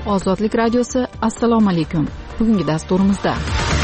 Ozodlik radiosi. Assalomu alaykum. Bugungi dasturimizda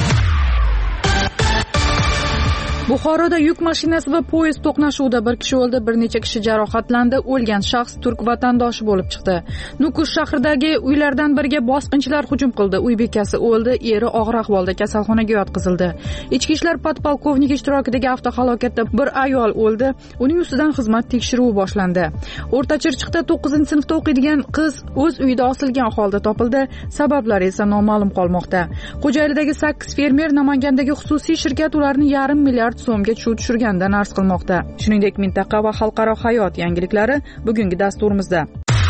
Buxoroda yuk mashinasi va poyezd to'qnashuvida bir kishi o'ldi, bir necha kishi jarohatlandi. O'lgan shaxs turk vatandoshi bo'lib chiqdi. Nukus shahridagi uylardan biriga bosqinchilar hujum qildi. Uy bekasi o'ldi, eri og'ir ahvolda kasalxonaga yotqizildi. Ichki ishlar podpolkovniki ishtirokidagi avtohalokatda bir ayol o'ldi. Uning ustidan xizmat tekshiruvi boshlandi. O'rtachirchiqda 9-sinfda o'qiydigan qiz o'z uyida osilgan holda topildi. Sabablari esa noma'lum qolmoqda. Xo'jaylidagi 8 fermer Namangandagi xususiy shirkat ularni yarim milliard so'mga chuv tushirgandan arz qilmoqda. Shuningdek, mintaqa va xalqaro hayot yangiliklari bugungi dasturimizda.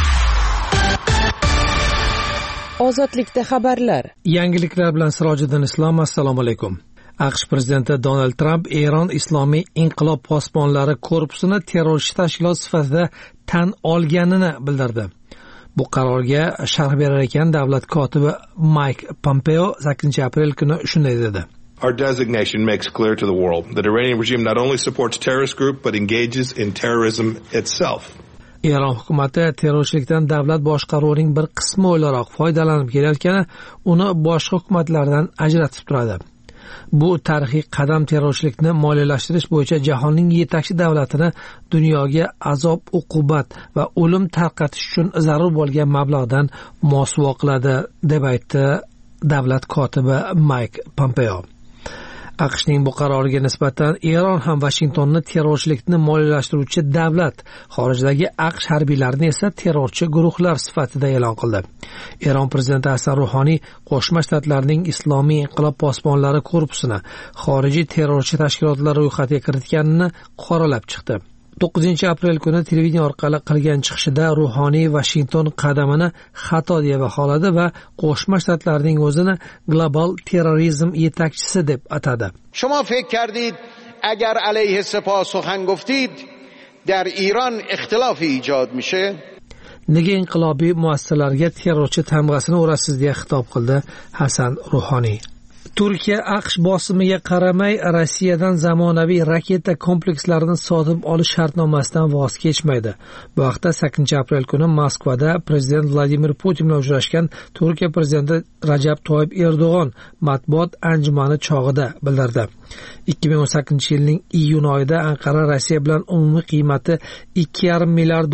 Ozodlikda xabarlar. Yangiliklar bilan Sirojiddin Islom. Assalomu alaykum. AQSh prezidenti Donald Tramp Eron Islomiy inqilob posbonlari korpusini terrorchi tashkilot sifatida tan olganini bildirdi. Bu qarorga sharh berar ekan davlat kotibi Mike Pompeo 8-aprel kuni shunday dedi. Our designation makes clear to the world that the Iranian regime not only supports terrorist group but engages in terrorism itself. Eron hukumati terrorchilikdan davlat boshqaruvining bir qismi o'laroq foydalanib kelayotgani uni boshqa hukumatlardan ajratib turadi. Bu tarixiy qadam terrorchilikni moliyalashtirish bo'yicha jahonning yetakchi davlatini dunyoga azob, uqubat va o'lim tarqatish uchun zarur bo'lgan mablag'dan mosuvo qiladi, deb aytdi davlat kotibi Mike Pompeo. AQShning bu qaroriga nisbatan Eron ham Vashingtonni terrorchilikni moliyalashtiruvchi davlat, xorijdagi AQSh harbiylarini esa terrorchi guruhlar sifatida e'lon qildi. Eron prezidenti Hasan Ruhoniy Qo'shma Shtatlarning Islomiy inqilob posbonlari korpusini xorijiy terrorchi tashkilotlar ro'yxatiga kiritganini qoralab chiqdi. 9-aprel kuni televideniya orqali qilgan chiqishida Ruhoniy Vashington qadamini xato deb baholadi va Qo'shma Shtatlarning o'zini global terrorizm yetakchisi deb atadi. Shoma fikr kardid agar alayhi sepah sukhan guftid dar Iran ixtilof ijod mishe? Nega inqilobiy muassasalarga terrorchi tamg'asini urasiz deya xitob qildi Hasan Ruhoniy. Turkiya AQSh bosimiga qaramay Rossiyadan zamonaviy raketa komplekslarini sotib olish shartnomasidan voz kechmaydi. Bu haqda 8-aprel kuni Moskvada prezident Vladimir Putin bilan uchrashgan Turkiya prezidenti Rajab Toyyib Erdo'g'on matbuot anjumani chog'ida bildirdi. 2018-yilning iyun oyida Anqara Rossiya bilan umumiy qiymati $2,5 milliard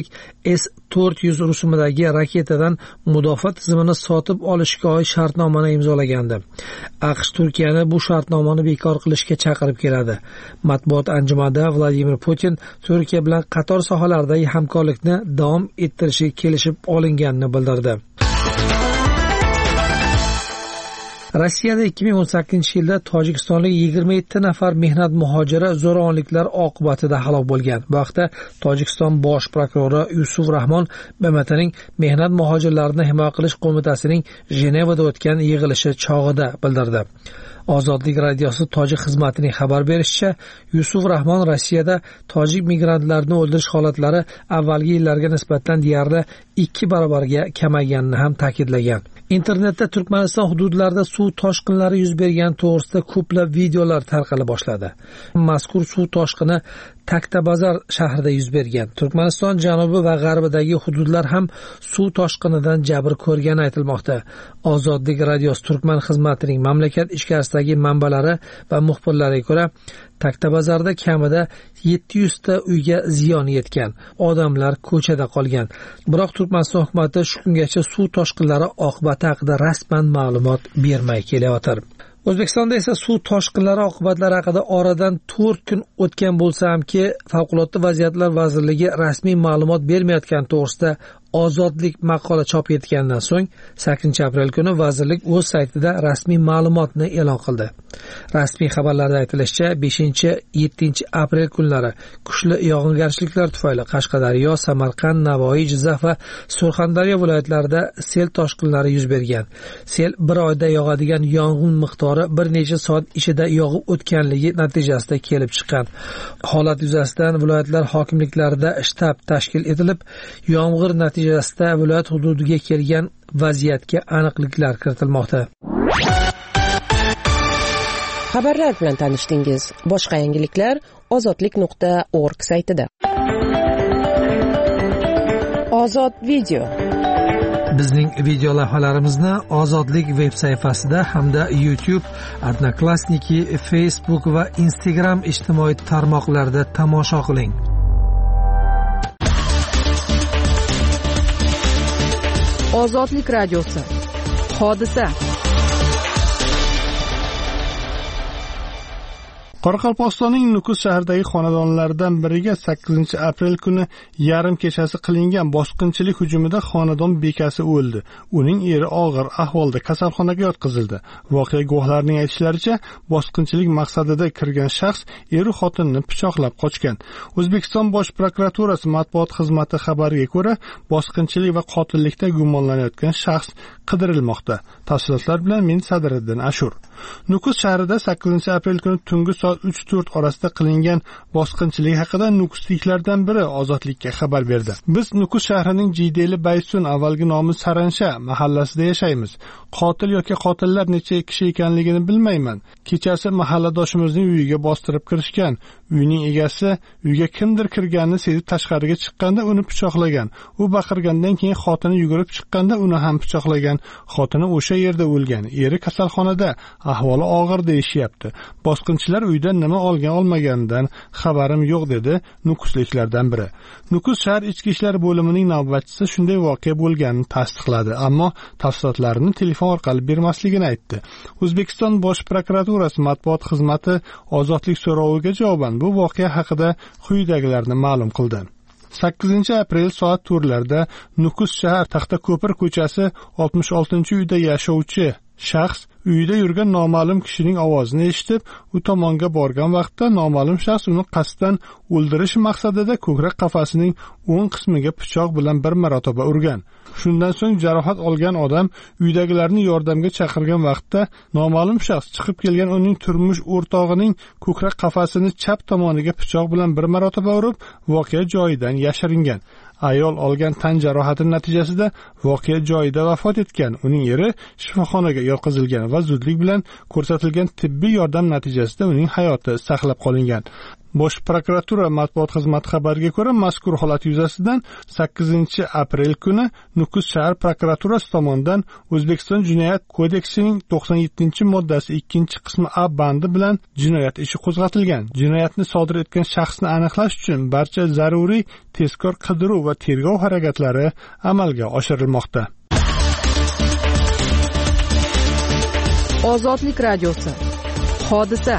S-400 rusumidagi raketadan mudofaa tizimini sotib olishga oid shartnomani imzolagandi. AQSh Turkiyani bu shartnomani bekor qilishga chaqirib keladi. Matbuot anjumanida Vladimir Putin Turkiya bilan qator sohalardagi hamkorlikni davom ettirishga kelishib olinganini bildirdi. Rossiyada 2018-yilda tojikistonlik 27 nafar mehnat muhojiri zo'ravonliklar oqibatida halok bo'lgan. Bu haqda Tojikiston bosh prokurori Yusuf Rahmon BMTning Mehnat muhojirlarini himoya qilish qo'mitasining Jenevada o'tgan yig'ilishi chog'ida bildirdi. Ozodlik radiosi tojik xizmatining xabar berishicha, Yusuf Rahmon Rossiyada tojik migrantlarni o'ldirish holatlari avvalgi yillarga nisbatan deyarli 2 barobarga kamayganini ham ta'kidlagan. Internetda Turkmaniston hududlarida suv toshqinlari yuz bergani to'g'risida ko'plab videolar tarqala boshladi. Mazkur suv toshqini Taktabazar shahrida yuz bergan. Turkmaniston janubi va g'arbidagi hududlar ham suv toshqinidan jabr ko'rgani aytilmoqda. Ozodlik radiosi Turkman xizmatining mamlakat ichkarisidagi manbalari va muxbirlariga ko'ra, Taktabazarda kamida 700 ta uyga ziyon yetgan. Odamlar ko'chada qolgan. Biroq Turkmaniston hukumati shu kungacha suv toshqinlari oqibati haqida rasman ma'lumot bermay kelayotir. O'zbekistonda esa suv toshqinlari oqibatlari haqida oradan 4 kun o'tgan bo'lsa hamki, Favqulodda vaziyatlar vazirligi rasmiy ma'lumot bermayotgani to'g'risida Ozodlik maqola chop etgandan so'ng 8-aprel kuni vazirlik o'z saytida rasmiy ma'lumotni e'lon qildi. Rasmiy xabarlarda aytilishicha, 5-7 aprel kunlari kuchli yog'ingarchiliklar tufayli Qashqadaryo, Samarqand, Navoiy, Jizzax va Surxondaryo viloyatlarida sel toshqinlari yuz bergan. Sel bir oyda yog'adigan yong'in miqdori bir necha soat ichida yog'ib o'tganligi natijasida kelib chiqqan. Holat yuzasidan viloyatlar hokimliklarida shtab tashkil etilib, yomg'ir natijasida viloyat hududiga kelgan vaziyatga aniqliklar kiritilmoqda. Xabarlar bilan tanishdingiz. Boshqa yangiliklar ozodlik.org saytida. Ozod video. Bizning video lavhalarimizni Ozodlik veb sayfasida hamda YouTube, Odnoklassniki, Facebook va Instagram ijtimoiy tarmoqlarida tomosha qiling. Ozodlik radiosi. Hodisa. Qoraqalpog'istonning Nukus shahridagi xonadonlardan biriga 8 aprel kuni yarim kechasi qilingan bosqinchilik hujumida xonadon bekasi o'ldi. Uning eri og'ir ahvolda kasalxonaga yotqizildi. Voqea guvohlarining aytishlaricha, bosqinchilik maqsadida kirgan shaxs eri xotinini pichoqlab qochgan. O'zbekiston Bosh prokuraturasi matbuot xizmati xabariga ko'ra, bosqinchilik va qotillikda gumonlanayotgan shaxs qidirilmoqda. Tafsilotlar bilan men Sadriddin Ashur. Nukus shahrida 8 aprel kuni tungi soat 3-4 orasida qilingan bosqinchilik haqida nukusliklardan biri Ozodlikka xabar berdi. Biz Nukus shahrining Jiydeli Baysun, avvalgi nomi Saransha mahallasida yashaymiz. Qotil yoki qotillar necha kishi ekanligini bilmayman. Kechasi mahalladoshimizning uyiga bostirib kirishgan. Uyning egasi uyga kimdir kirganini sezib tashqariga chiqqanda uni pichoqlagan. U baqirgandan keyin xotini yugurib chiqqanda uni ham pichoqlagan. Xotini o'sha yerda o'lgan. Eri kasalxonada, ahvoli og'ir deyishyapti. Bosqinchilar uydan nima olmaganidan xabarim yo'q dedi nukusliklardan biri. Nukus shahar ichki ishlar bo'limining navbatchisi shunday voqea bo'lganini tasdiqladi, ammo tafsilotlarini telefon orqali bermasligini aytdi. O'zbekiston Bosh prokuraturasi matbuot xizmati Ozodlik so'roviga javoban bu voqea haqida quyidagilarni ma'lum qildi. 8 aprel soat turlarda Nukus shahar Taxtako'pir ko'chasi 66-uyda yashovchi shaxs uyida yurgan noma'lum kishining ovozini eshitib, u tomonga borgan vaqtda noma'lum shaxs uni qasddan o'ldirish maqsadida ko'krak qafasining o'ng qismiga pichoq bilan bir marotaba urgan. Shundan so'ng jarohat olgan odam uydagilarni yordamga chaqirgan vaqtda noma'lum shaxs chiqib kelgan uning turmush o'rtog'ining ko'krak qafasini chap tomoniga pichoq bilan bir marotaba urib, voqea joyidan yashiringan. Ayol olgan tan jarohati natijasida voqea joyida vafot etgan. Uning eri shifoxonaga yotqizilgan va zudlik bilan ko'rsatilgan tibbiy yordam natijasida uning hayoti saqlab qolingan. Bosh prokuratura matbuot xizmati xabariga ko'ra, mazkur holat yuzasidan 8 aprel kuni Nukus shahar prokuraturasi tomonidan O'zbekiston Jinoyat kodeksining 97-moddasi 2-qismi A bandi bilan jinoyat ishi qo'zg'atilgan. Jinoyatni sodir etgan shaxsni aniqlash uchun barcha zaruriy tezkor qidiruv va tergov harakatlari amalga oshirilmoqda. Ozodlik radiosi. Hodisa.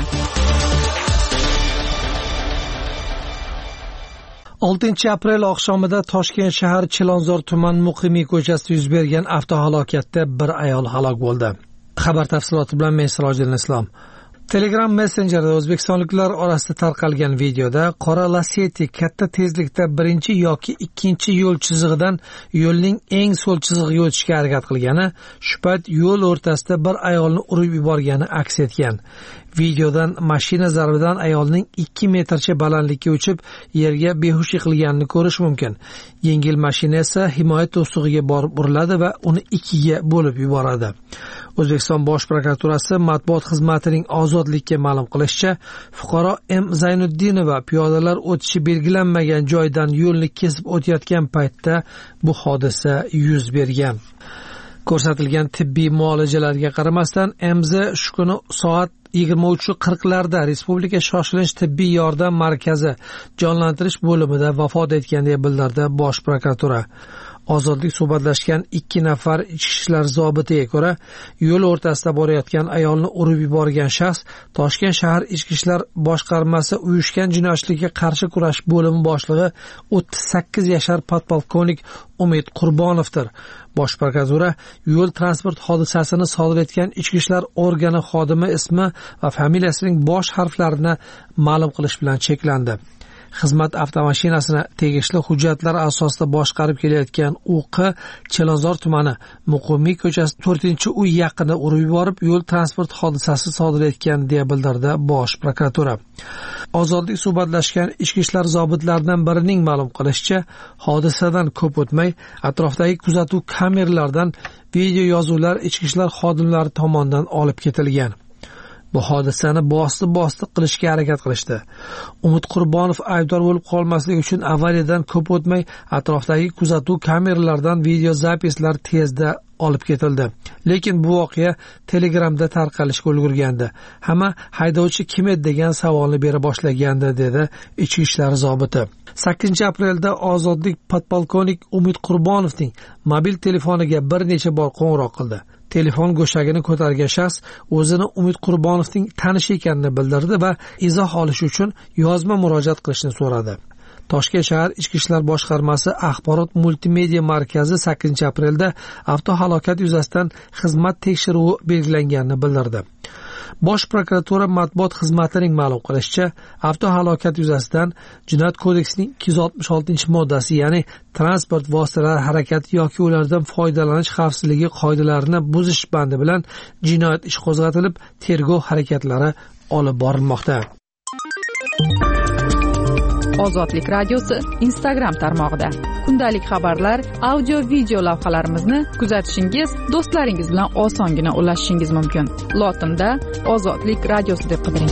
6 aprel oqshomida Toshkent shahar Chilonzor tuman Muqimiy ko'chasida yuz bergan avtohalokatda bir ayol halok bo'ldi. Xabar tafsiloti bilan men Sirojiddin Islom. Telegram messenjerida o'zbekistonliklar orasida tarqalgan videoda qora Lacetti katta tezlikda birinchi yoki ikkinchi yo'l chizig'idan yo'lning eng so'l chizig'iga o'tishga harakat qilgani, shu payt yo'l o'rtasida bir ayolni urib yuborgani aks etgan. Videodan mashina zarbidan ayolning 2 metrcha balandlikka uchib, yerga behush yiqilganini ko'rish mumkin. Yengil mashina esa himoya to'sig'iga borib uriladi va uni ikkiga bo'lib yuboradi. O'zbekiston Bosh prokuraturasi matbuot xizmatining Ozodlikka ma'lum qilishicha, fuqaro M. Zaynuddinova piyodalar o'tishi belgilanmagan joydan yo'lni kesib o'tayotgan paytda bu hodisa yuz bergan. Ko'rsatilgan tibbiy muolajalarga qaramasdan MZ shu kuni soat 23:40larda Respublika shoshilinch tibbiy yordam markazi jonlantirish bo'limida vafot etgan deb bildirdi Bosh prokuratura. Ozodlik suhbatlashgan 2 nafar ichki ishlar zobitiga ko'ra, yo'l o'rtasida borayotgan ayolni urib yuborgan shaxs Toshkent shahar ichki ishlar boshqarmasi uyushgan jinoyatchilikka qarshi kurash bo'limi boshlig'i 38 yashar podpolkovnik Umid Qurbonovdir. Bosh prokuratura yo'l transport hodisasini sodir etgan ichki ishlar organi xodimi ismi va familiyasining bosh harflarini ma'lum qilish bilan cheklandi. Xizmat avtomashinasini tegishli hujjatlar asosida boshqarib kelayotgan UQ Chilonzor tumani Muqimiy ko'chasi 4-uy yaqinida urib yuborib, yo'l transport hodisasi sodir etgan deya bildirdi Bosh prokuratura. Ozodlik suhbatlashgan ichki ishlar zobitlaridan birining ma'lum qilishicha, hodisadan ko'p o'tmay atrofdagi kuzatuv kameralaridan video yozuvlar ichki ishlar xodimlari tomonidan olib ketilgan. Bu hodisani bosdi qilishga harakat qilishdi. Umid Qurbonov aybdor bo'lib qolmasligi uchun avariyadan ko'p o'tmay atrofdagi kuzatuv kameralaridan video zapislar tezda olib ketildi. Lekin bu voqea Telegramda tarqalishga ulgurgandi. Hamma haydovchi kim edi degan savolni bera boshlagandi, dedi ichki ishlar zobiti. 8-aprelda ozodlik podpolkovnik Umid Qurbonovning mobil telefoniga bir necha bor qo'ng'iroq qildi. Telefon go'shagini ko'targan shaxs o'zini Umid Qurbonovning tanishi ekanini bildirdi va izoh olish uchun yozma murojaat qilishni so'radi. Toshkent shahar Ichki ishlar boshqarmasi axborot multimedia markazi 8-aprelda avtohalokat yuzasidan xizmat tekshiruvi belgilanganini bildirdi. Bosh prokuratura matbuot xizmatining ma'lum qilishicha, avtohalokat yuzasidan Jinoyat kodeksining 266-moddasi, ya'ni transport vositalari harakati yoki ulardan foydalanish xavfsizligi qoidalarini buzish bandi bilan jinoyat ishi qo'zg'atilib, tergov harakatlari olib borilmoqda. Ozodlik radiosi Instagram tarmog'ida kundalik xabarlar, audio, video lavhalarimizni kuzatishingiz, do'stlaringiz bilan osongina ulashishingiz mumkin. Lotinda Ozodlik radiosi deb qidiring.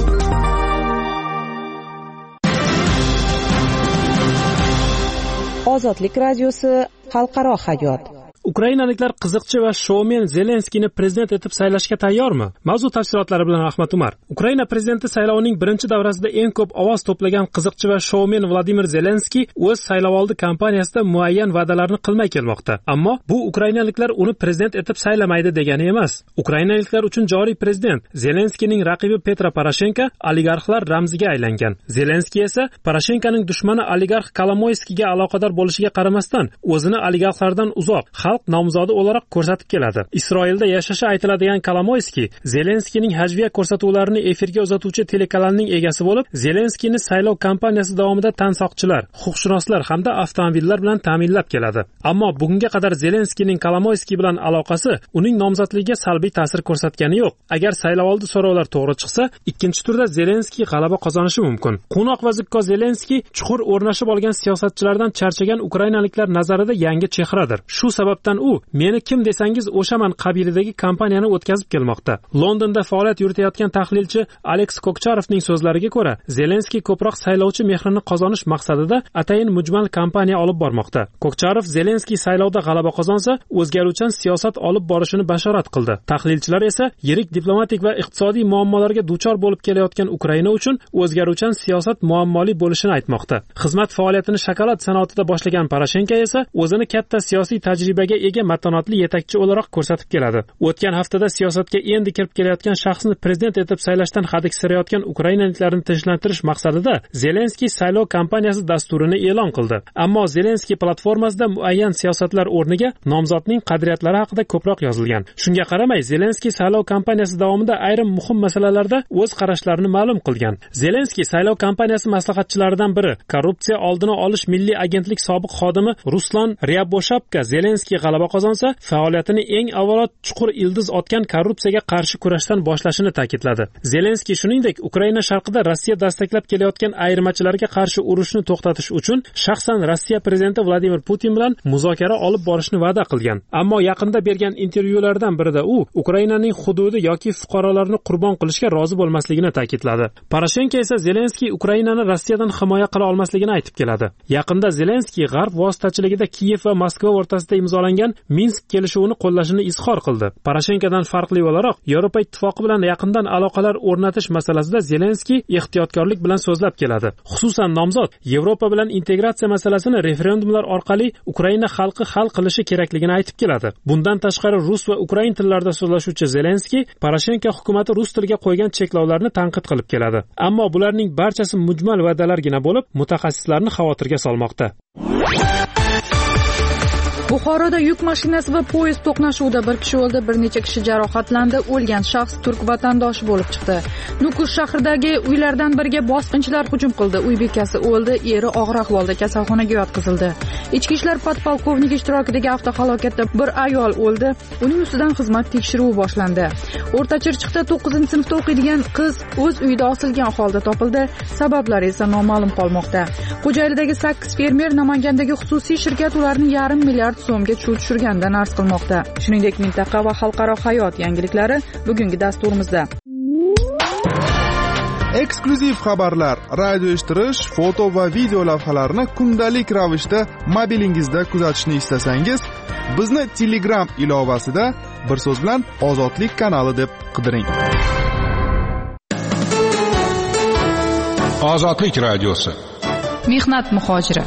Ozodlik radiosi xalqaro hayot. Ukrainaliklar qiziqchi va shoumen Zelenskiyni prezident etib saylashga tayyormi? Mavzu tafsilotlari bilan Ahmad Umar. Ukraina prezidenti saylovining birinchi davrasida eng ko'p ovoz to'plagan qiziqchi va shoumen Vladimir Zelenskiy o'z saylovoldi kampaniyasida muayyan va'dalarni qilmay kelmoqda. Ammo bu ukrainaliklar uni prezident etib saylamaydi degani emas. Ukrainaliklar uchun joriy prezident Zelenskiyning raqibi Petro Poroshenko oligarxlar ramziga aylangan. Zelenskiy esa Poroshenkoning dushmani oligarx Kolomoyskiyga aloqador bo'lishiga qaramasdan o'zini oligarxlardan uzoq xalq nomzodi o'laroq ko'rsatib keladi. Isroilda yashashi aytiladigan Kolomoyskiy Zelenskiyning hajviya ko'rsatuvlarini efirga uzatuvchi telekanalning egasi bo'lib, Zelenskiyni saylov kampaniyasi davomida tansoqchilar, huquqshunoslar hamda avtomobillar bilan ta'minlab keladi. Ammo bugunga qadar Zelenskiyning Kolomoyskiy bilan aloqasi uning nomzodligiga salbiy ta'sir ko'rsatgani yo'q. Agar saylovoldi so'rovlar to'g'ri chiqsa, ikkinchi turda Zelenskiy g'alaba qozonishi mumkin. Qunoq va zukko Zelenskiy chuqur o'rnashib olgan siyosatchilardan charchagan ukrainaliklar nazarida yangi chehradir. Shu sababdan u "Meni kim desangiz o'shaman" qabilidagi kampaniyani o'tkazib kelmoqda. Londonda faoliyat yuritayotgan tahlilchi Alex Kokcharovning so'zlariga ko'ra, Zelenskiy ko'proq saylovchi mehrini qozonish maqsadida atayin mujmal kampaniya olib bormoqda. Kokcharov Zelenskiy saylovda g'alaba qozonsa, o'zgaruvchan siyosat olib borishini bashorat qildi. Tahlilchilar esa yirik diplomatik va iqtisodiy muammolarga duchor bo'lib kelayotgan Ukraina uchun o'zgaruvchan siyosat muammoli bo'lishini aytmoqda. Xizmat faoliyatini shokolad sanoatida boshlagan Poroshenko esa o'zini katta siyosiy tajribaga ega matonatli yetakchi o'laroq ko'rsatib keladi. O'tgan haftada siyosatga endi kirib kelayotgan shaxsni prezident etib saylashdan hadiksirayotgan ukrainaliklarni tinchlantirish maqsadida Zelenskiy saylov kampaniyasi dasturini e'lon qildi. Ammo Zelenskiy platformasida muayyan siyosatlar o'rniga nomzodning qadriyatlari haqida ko'proq yozilgan. Shunga qaramay, Zelenskiy saylov kampaniyasi davomida ayrim muhim masalalarda o'z qarashlarini ma'lum qilgan. Zelenskiy saylov kampaniyasi maslahatchilaridan biri, korrupsiya oldini olish milliy agentlik sobiq xodimi Ruslan Ryaboshabka Zelenskiy g'alaba qozonsa, faoliyatini eng avvalo chuqur ildiz otgan korrupsiyaga qarshi kurashdan boshlashini ta'kidladi. Zelenskiy shuningdek, Ukraina sharqida Rossiya dastaklab kelayotgan ayirmachilarga qarshi urushni to'xtatish uchun shaxsan Rossiya prezidenti Vladimir Putin bilan muzokara olib borishni va'da qilgan. Ammo yaqinda bergan intervyulardan birida u Ukrainaning hududi yoki fuqarolarni qurbon qilishga rozi bo'lmasligini ta'kidladi. Poroshenko esa Zelenskiy Ukrainani Rossiyadan himoya qila olmasligini aytib keladi. Yaqinda Zelenskiy G'arb vositachiligida Kiyev va Moskva o'rtasida imzolangan Minsk kelishuvini qo'llashini izhor qildi. Poroshenkodan farqli o'laroq, Yevropa ittifoqi bilan yaqindan aloqalar o'rnatish masalasida Zelenskiy ehtiyotkorlik bilan so'zlab keladi. Xususan, nomzod Yevropa bilan integratsiya masalasini referendumlar orqali Ukraina xalqi hal qilishi kerakligini aytib keladi. Bundan tashqari, rus va ukrain tillarida so'zlashuvchi Zelenskiy Poroshenko hukumatı rus tiliga qo'ygan cheklovlarni tanqid qilib keladi. Ammo bularning barchasi mujmal va'dalargina bo'lib, mutaxassislarni xavotirga solmoqda. Buxoroda yuk mashinasi va poyezd to'qnashuvida bir kishi o'ldi, bir necha kishi jarohatlandi. O'lgan shaxs turk vatandoshi bo'lib chiqdi. Nukus shahridagi uylardan biriga bosqinchilar hujum qildi. Uy bekasi o'ldi, eri og'ir ahvolda kasalxonaga yotqizildi. Ichki ishlar podpolkovniki ishtirokidagi avtohalokatda bir ayol o'ldi. Uning ustidan xizmat tekshiruvi boshlandi. O'rtachirchiqda 9-sinfda o'qiydigan qiz o'z uyida osilgan holda topildi. Sabablari esa noma'lum qolmoqda. Xo'jaylidagi 8 fermer Namangandagi xususiy shirkat ularni $500 milliard so'mga chuv tushirgandan arz qilmoqda. Shuningdek, mintaqa va xalqaro hayot yangiliklari bugungi dasturimizda. eksklyuziv xabarlar, radio eshittirish, foto va video lavhalarni kundalik ravishda mobilingizda kuzatishni istasangiz, bizni Telegram ilovasida bir so'z bilan Ozodlik kanali deb qidiring. Ozodlik radiosi. Mehnat muhojiri.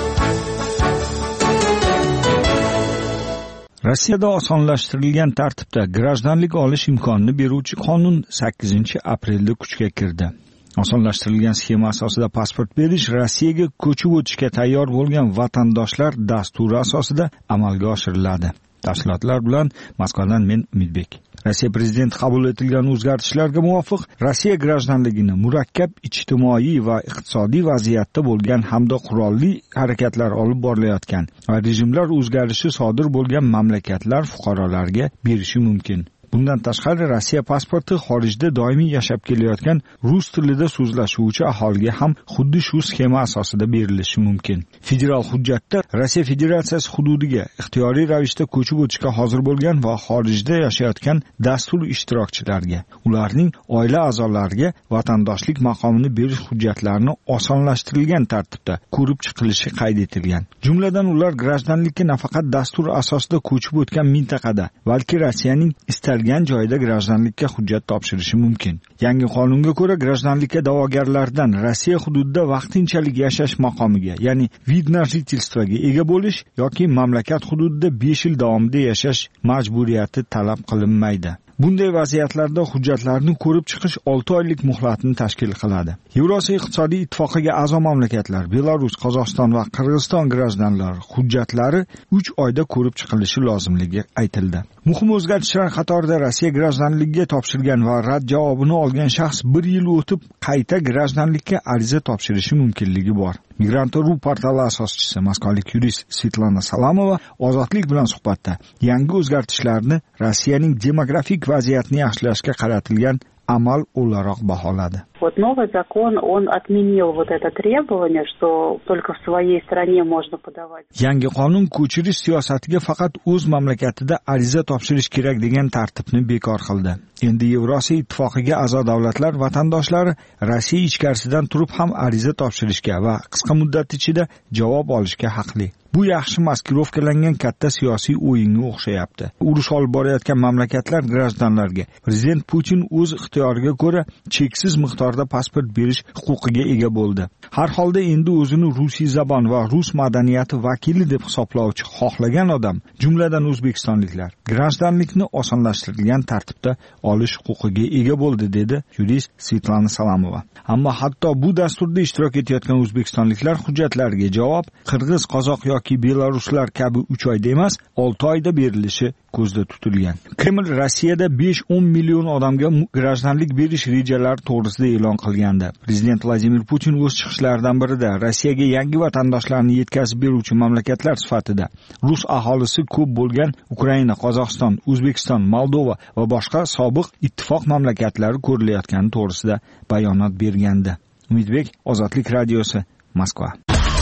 Rossiyada osonlashtirilgan tartibda grajdanlik olish imkonini beruvchi qonun 8-aprelda kuchga kirdi. Osonlashtirilgan sxema asosida pasport berish Rossiyaga ko'chib o'tishga tayyor bo'lgan vatandoshlar dasturi asosida amalga oshiriladi. Tafsilotlar bilan Moskvadan men Umidbek. Rossiya prezidenti qabul etilgan o'zgartishlarga muvofiq Rossiya grajdanligini murakkab ijtimoiy va iqtisodiy vaziyatda bo'lgan hamda qurolli harakatlar olib borilayotgan va rejimlar o'zgarishi sodir bo'lgan mamlakatlar fuqarolariga berishi mumkin. Bundan tashqari Rossiya pasporti xorijda doimiy yashab kelayotgan rus tilida so'zlashuvchi aholiga ham xuddi shu sxema asosida berilishi mumkin. Federal hujjatda Rossiya Federatsiyasi hududiga ixtiyoriy ravishda ko'chib o'tishga hozir bo'lgan va xorijda yashayotgan dastur ishtirokchilariga, ularning oila a'zolariga vatandoshlik maqomini berish hujjatlarini osonlashtirilgan tartibda ko'rib chiqilishi qayd etilgan. Jumladan ular grajdanlikka nafaqat dastur asosida ko'chib o'tgan mintaqada, balki Rossiyaning joyda grajdanlikka hujjat topshirishi mumkin. Yangi qonunga ko'ra grajdanlikka da'vogarlardan Rossiya hududida vaqtinchalik yashash maqomiga, ya'ni vid na jительствоga ega bo'lish yoki mamlakat hududida 5 yil davomida yashash majburiyati talab qilinmaydi. Bunday vaziyatlarda hujjatlarni ko'rib chiqish 6 oylik muhlatni tashkil qiladi. Yevrosiyo iqtisodiy ittifoqiga a'zo mamlakatlar Belarus, Qozog'iston va Qirg'iziston grajdanlari hujjatlari 3 oyda ko'rib chiqilishi lozimligi aytildi. Muhim o'zgartishlar qatorida Rossiya grajdanligiga topshirgan va rad javobini olgan shaxs 1 yil o'tib qayta grajdanlikka ariza topshirishi mumkinligi bor. Migrant.ru portali asoschisi moskvalik yurist Svetlana Salamova Ozodlik bilan suhbatda yangi o'zgartishlarni Rossiyaning demografik vaziyatni yaxshilashga qaratilgan amal o'laroq baholadi. Вот новый закон, он отменил вот это требование, что только в своей стране можно подавать. Yangi qonun ko'chirish siyosatiga faqat o'z mamlakatida ariza topshirish kerak degan tartibni bekor qildi. Endi Yevrosiyo ittifoqiga a'zo davlatlar vatandoshlari Rossiya ichkarisidan turib ham ariza topshirishga va qisqa muddat ichida javob olishga haqli. Bu yaxshi maskirovkalangan katta siyosiy o'yinga o'xshayapti. Urush olib borayotgan mamlakatlar grajdanlarga prezident Putin o'z ixtiyoriga ko'ra cheksiz miqdorda pasport berish huquqiga ega bo'ldi. Har holda endi o'zini rusiy zabon va rus madaniyati vakili deb hisoblovchi xohlagan odam, jumladan o'zbekistonliklar, grajdanlikni osonlashtirilgan tartibda olish huquqiga ega bo'ldi, dedi yurist Svetlana Salamova. Ammo hatto bu dasturda ishtirok etayotgan o'zbekistonliklar hujjatlariga javob qirg'iz, qozoq yoki belaruslar kabi 3 oyda emas, 6 oyda berilishi ko'zda tutilgan. Kreml Rossiyada 5-10 million odamga grajdanlik berish rejalari to'g'risida e'lon qilgandi. Prezident Vladimir Putin o'z chiqishlaridan birida Rossiyaga yangi vatandoshlarni yetkazib beruvchi mamlakatlar sifatida rus aholisi ko'p bo'lgan Ukraina, Qozog'iston, O'zbekiston, Moldova va boshqa sobiq ittifoq mamlakatlari ko'rilayotgani to'g'risida bayonot bergandi. Umidbek, Ozodlik radiosi, Moskva.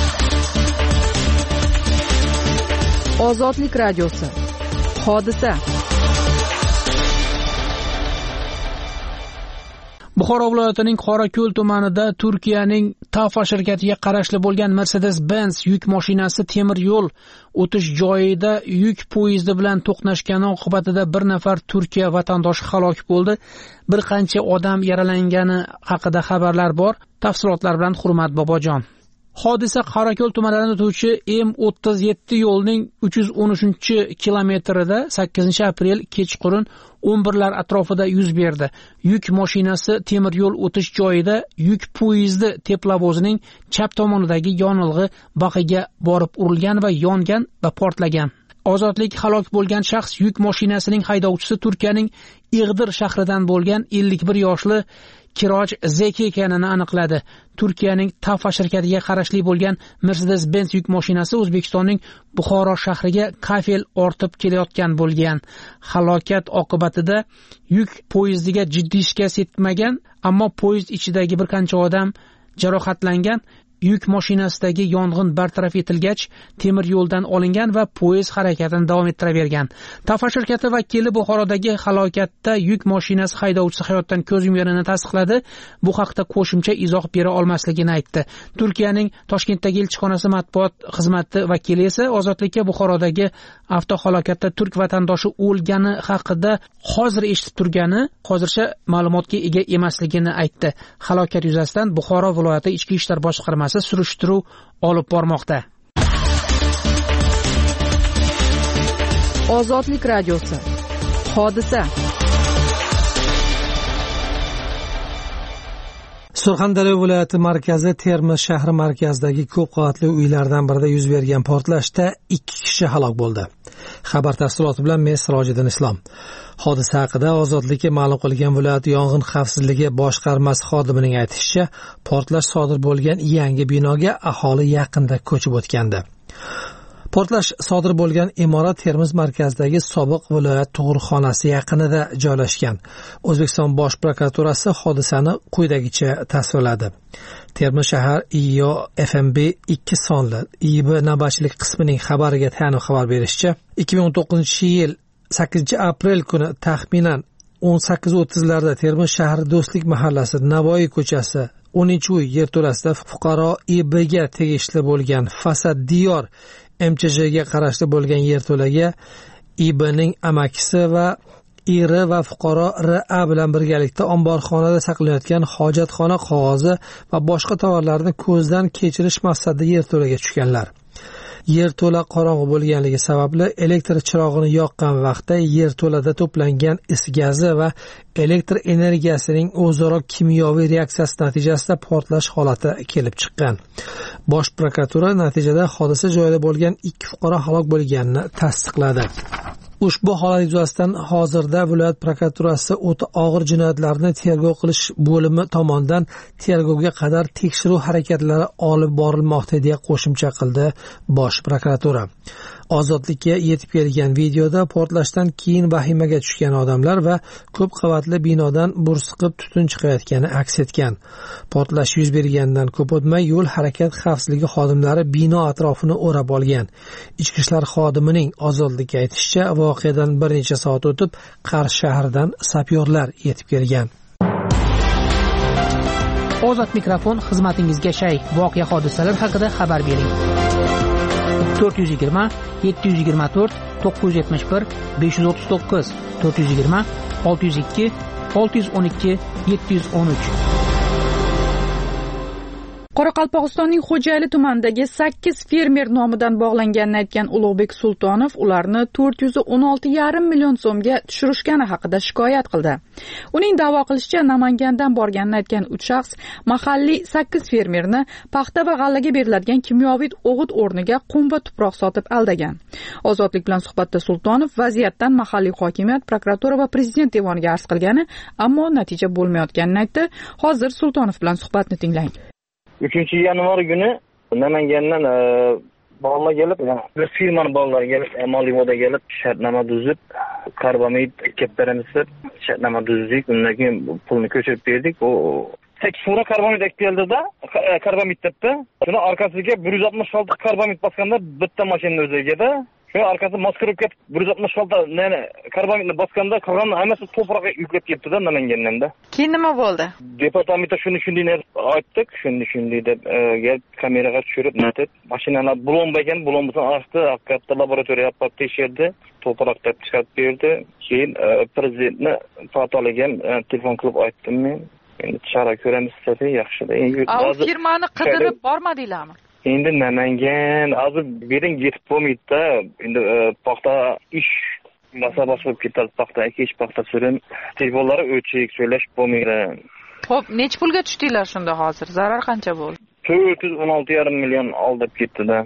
Ozodlik radiosi. Hodisa. Buxoro viloyatining Qorako'l tumanida Turkiyaning Tafa shirkatiga qarashli bo'lgan Mercedes-Benz yuk mashinasi temir yo'l o'tish joyida yuk poyezdi bilan to'qnashgani oqibatida bir nafar Turkiya vatandoshi halok bo'ldi. Bir qancha odam yaralangani haqida xabarlar bor. Tafsilotlar bilan Hurmat Bobojon. Hodisa Qorako'l tumanida o'tuvchi M37 yo'lning 313-kilometrida 8-aprel kechqurun 11lar atrofida yuz berdi. Yuk mashinasi temir yo'l o'tish joyida yuk poyezdi teplovozining chap tomonidagi yonilg'i baqiga borib urilgan va yongan va portlagan. Ozodlik halok bo'lgan shaxs yuk mashinasining haydovchisi Turkiyaning Ig'dir shahridan bo'lgan 51 yoshli Kiroj Zeki ekanini aniqladi. Turkiyaning Tafa shirkatiga qarashli bo'lgan Mercedes-Benz yuk mashinasi O'zbekistonning Buxoro shahriga kafel ortib kelayotgan bo'lgan. Halokat oqibatida yuk poyezdiga jiddiy shikast yetmagan, ammo poyezd ichidagi bir qancha odam jarohatlangan. yuk mashinasidagi yong'in bartaraf etilgach, temir yo'ldan olingan va poyezd harakatini davom ettiravergan. Tafa shirkati vakili Buxorodagi halokatda yuk mashinasi haydovchisi hayotdan ko'z yumganini tasdiqladi. Bu haqda qo'shimcha izoh bera olmasligini aytdi. Turkiyaning Toshkentdagi elchixonasi matbuot xizmati vakili esa Ozodlikka Buxorodagi avtohalokatda turk vatandoshi o'lgani haqida hozir eshitib turgani, hozircha ma'lumotga ega emasligini aytdi. Halokat yuzasidan Buxoro viloyati Ichki ishlar boshqarmasi surishtiruv olib bormoqda. Ozodlik radiosi. Hodisa. Surxondaryo viloyati markazi Termiz shahri markazidagi ko'p qavatli uylardan birida yuz bergan portlashda 2 kishi halok bo'ldi. Xabar tafsiloti bilan men Sirojiddin Islom. Hodisa haqida Ozodlikka ma'lum qilgan viloyat yong'in xavfsizligi boshqarmasi xodimining aytishicha, portlash sodir bo'lgan yangi binoga aholi yaqinda ko'chib o'tgandi. Portlash sodir bo'lgan imorat Termiz markazidagi sobiq viloyat tug'ruqxonasi yaqinida joylashgan. O'zbekiston Bosh prokuraturasi hodisani quyidagicha tasvirladi. Termiz shahar IO FMB 2 sonli IB navbatchilik qismining xabariga tayanib xabar berishicha, 2019-yil 8-aprel kuni taxminan 18:30larda Termiz shahri Do'stlik mahallasi Navoiy ko'chasi 10-uy yerto'lasida fuqaro IBga tegishli bo'lgan Fasad Diyor MCJga qarashli bo'lgan yerto'laga IBning amakisi va eri va fuqaro RA bilan birgalikda omborxonada saqlanayotgan hojatxona qog'ozi va boshqa tovarlarni ko'zdan kechirish maqsadida yerto'laga tushganlar. Yerto'la qorong'u bo'lganligi sababli elektr chirog'ini yoqqan vaqtda yerto'lada to'plangan is gazi va elektr energiyasining o'zaro kimyoviy reaksiyasi natijasida portlash holati kelib chiqqan. Bosh prokuratura natijada hodisa joyida bo'lgan 2 fuqaro halok bo'lganini tasdiqladi. Ushbu holat yuzasidan hozirda viloyat prokuraturasi o'ta og'ir jinoyatlarni tergov qilish bo'limi tomonidan tergovga qadar tekshiruv harakatlari olib borilmoqda deya qo'shimcha qildi Bosh prokuratura. Ozodlikka yetib kelgan videoda portlashdan keyin vahimaga tushgan odamlar va ko'p qavatli binodan bursiqib tutun chiqayotgani aks etgan. Portlash yuz bergandan ko'p o'tmay yo'l harakat xavfsizligi xodimlari bino atrofini o'rab olgan. Ichki ishlar xodimining Ozodlikka aytishicha, voqeadan bir necha soat o'tib Qarshi shahridan sapyorlar yetib kelgan. Ozod mikrofon xizmatingizga shay. Voqea hodisalar haqida xabar bering. 420 724 971 539 420 602 612 713. Qoraqalpog'istonning Xo'jayli tumanidagi 8 fermer nomidan bog'langanini aytgan Ulug'bek Sultonov ularni 416,5 million so'mga tushirishgani haqida shikoyat qildi. Uning da'vo qilishicha, Namangandan borganini aytgan 3 shaxs mahalliy 8 fermerni paxta va g'allaga beriladigan kimyoviy o'g'it o'rniga qum va tuproq sotib aldagan. Ozodlik bilan suhbatda Sultonov vaziyatdan mahalliy hokimiyat, prokuratura va prezident devoniga arz qilgani, ammo natija bo'lmayotganini aytdi. Hozir Sultonov bilan suhbatni tinglang. 3-yanvar kuni Namangandan bolalar kelib, bir firmani bolalari kelib, Molivoda kelib, shartnoma tuzib, karbamid ketlarimiz shartnoma tuzdik. Undan keyin pulni ko'chirib berdik. O 8 fura karbamid keldi-da, karbamid debdi. Shuni orqasiga 166 karbamid bosganda bitta mashina o'ziga-da. Şu arkası maskarıp ketip 166 yani karbamidni bosganda qolgan hammasi to'proqqa yuklab ketdi da Namanganda. Keyin nima bo'ldi? Departamentda shuni aytdik, shuni deb kelib kameraga tushirib, natib mashinalar bulonba ekan, bulonbasini ochdi, haqiqatda laboratoriya olib tekshirdi, to'proqda chiqarib berdi. Keyin prezidentni fatoliga telefon qilib aytdim men. Endi chora ko'ramiz desa yaxshi-da. O firmani qidirib bormadinglarmi? Endi Namangan hozir bering yetib bo'lmaydi-da. Endi paxta ish masabasi bo'lib ketadi. Paxta ekish, paxta surim, telefonlari o'chik, so'ylashib bo'lmaydi. Xo'p, necha pulga tushdinglar shunda hozir? Zarar qancha bo'ldi? 416,5 million olib ketdi-da.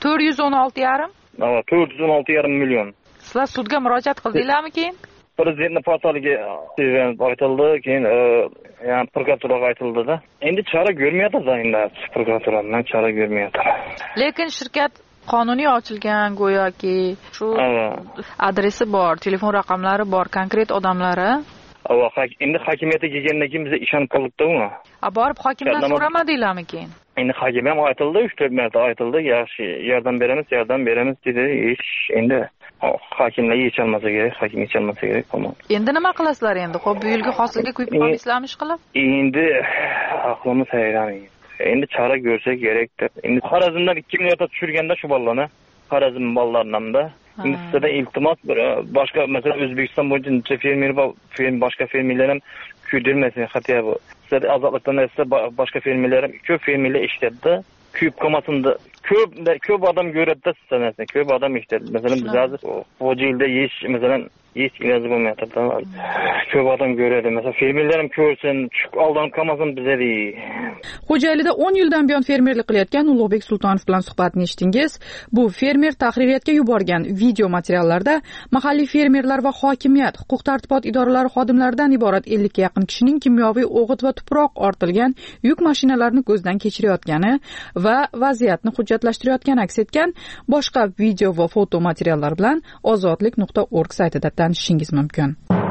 416,5? Ha, 416,5 million. Sizlar sudga murojaat qildinglarmi keyin? Prezidentning portaliga aytildi, keyin yani prokuraturaga aytildi-da. Endi chora ko'rmayapti-da, endi prokuraturadan chora ko'rmayapti. Lekin shirkat qonuniy ochilgan go'yoki, shu adresi bor, telefon raqamlari bor, konkret odamlari. Endi hokimiyatga kelgandan keyin biz ishonib qoldik-da uni. Borib hokimdan so'ramadinglarmi keyin? Endi hakimga ham aytildi, 3-4 marta aytildi, yaxshi yordam beramiz dedi. Endi hakimlar yecholmasa kerak, hakim yecholmasa kerak. Endi nima qilasizlar endi? Xo'p, bu yilgi hosilga kuyib qolmaysizlarmi ish qilib? Endi aqlimiz hayron. Endi chora ko'rsak kerakdir. Endi Xorazmdan 2 milliardga tushirganda shu bolalarni, Xorazm bolalarini endi sizda iltimos bir boshqa masalan O'zbekiston bo'yicha necha fermer bor, boshqa fermerlar ham kuydirmasin, hatto bu. Sizda ozodlikdan esa boshqa fermerlar ham ko'p fermerlar ishlatdi, kuyib qolmasin deb ko'p odam ko'radi sizdan, ko'p odam ishlatdi. Masalan biz hozir Xo'jayilda hech iloji bo'lmayapti. Ko'p odam ko'radi. Masalan, fermerlar ham ko'rsin, aldanib qolmasin bizga deydi. Xo'jayilida 10 yildan buyon fermerlik qilayotgan Ulug'bek Sultonov bilan suhbatni eshitdingiz. Bu fermer tahririyatga yuborgan video materiallarda mahalliy fermerlar va hokimiyat, huquq-tartibot idoralari xodimlaridan iborat 50 ga yaqin kishining kimyoviy o'g'it va tuproq ortilgan yuk mashinalarini ko'zdan kechirayotgani va vaziyatni hujjatlashtirayotgani aks etgan boshqa video va foto materiallar bilan ozodlik.org saytida tanishishingiz mumkin.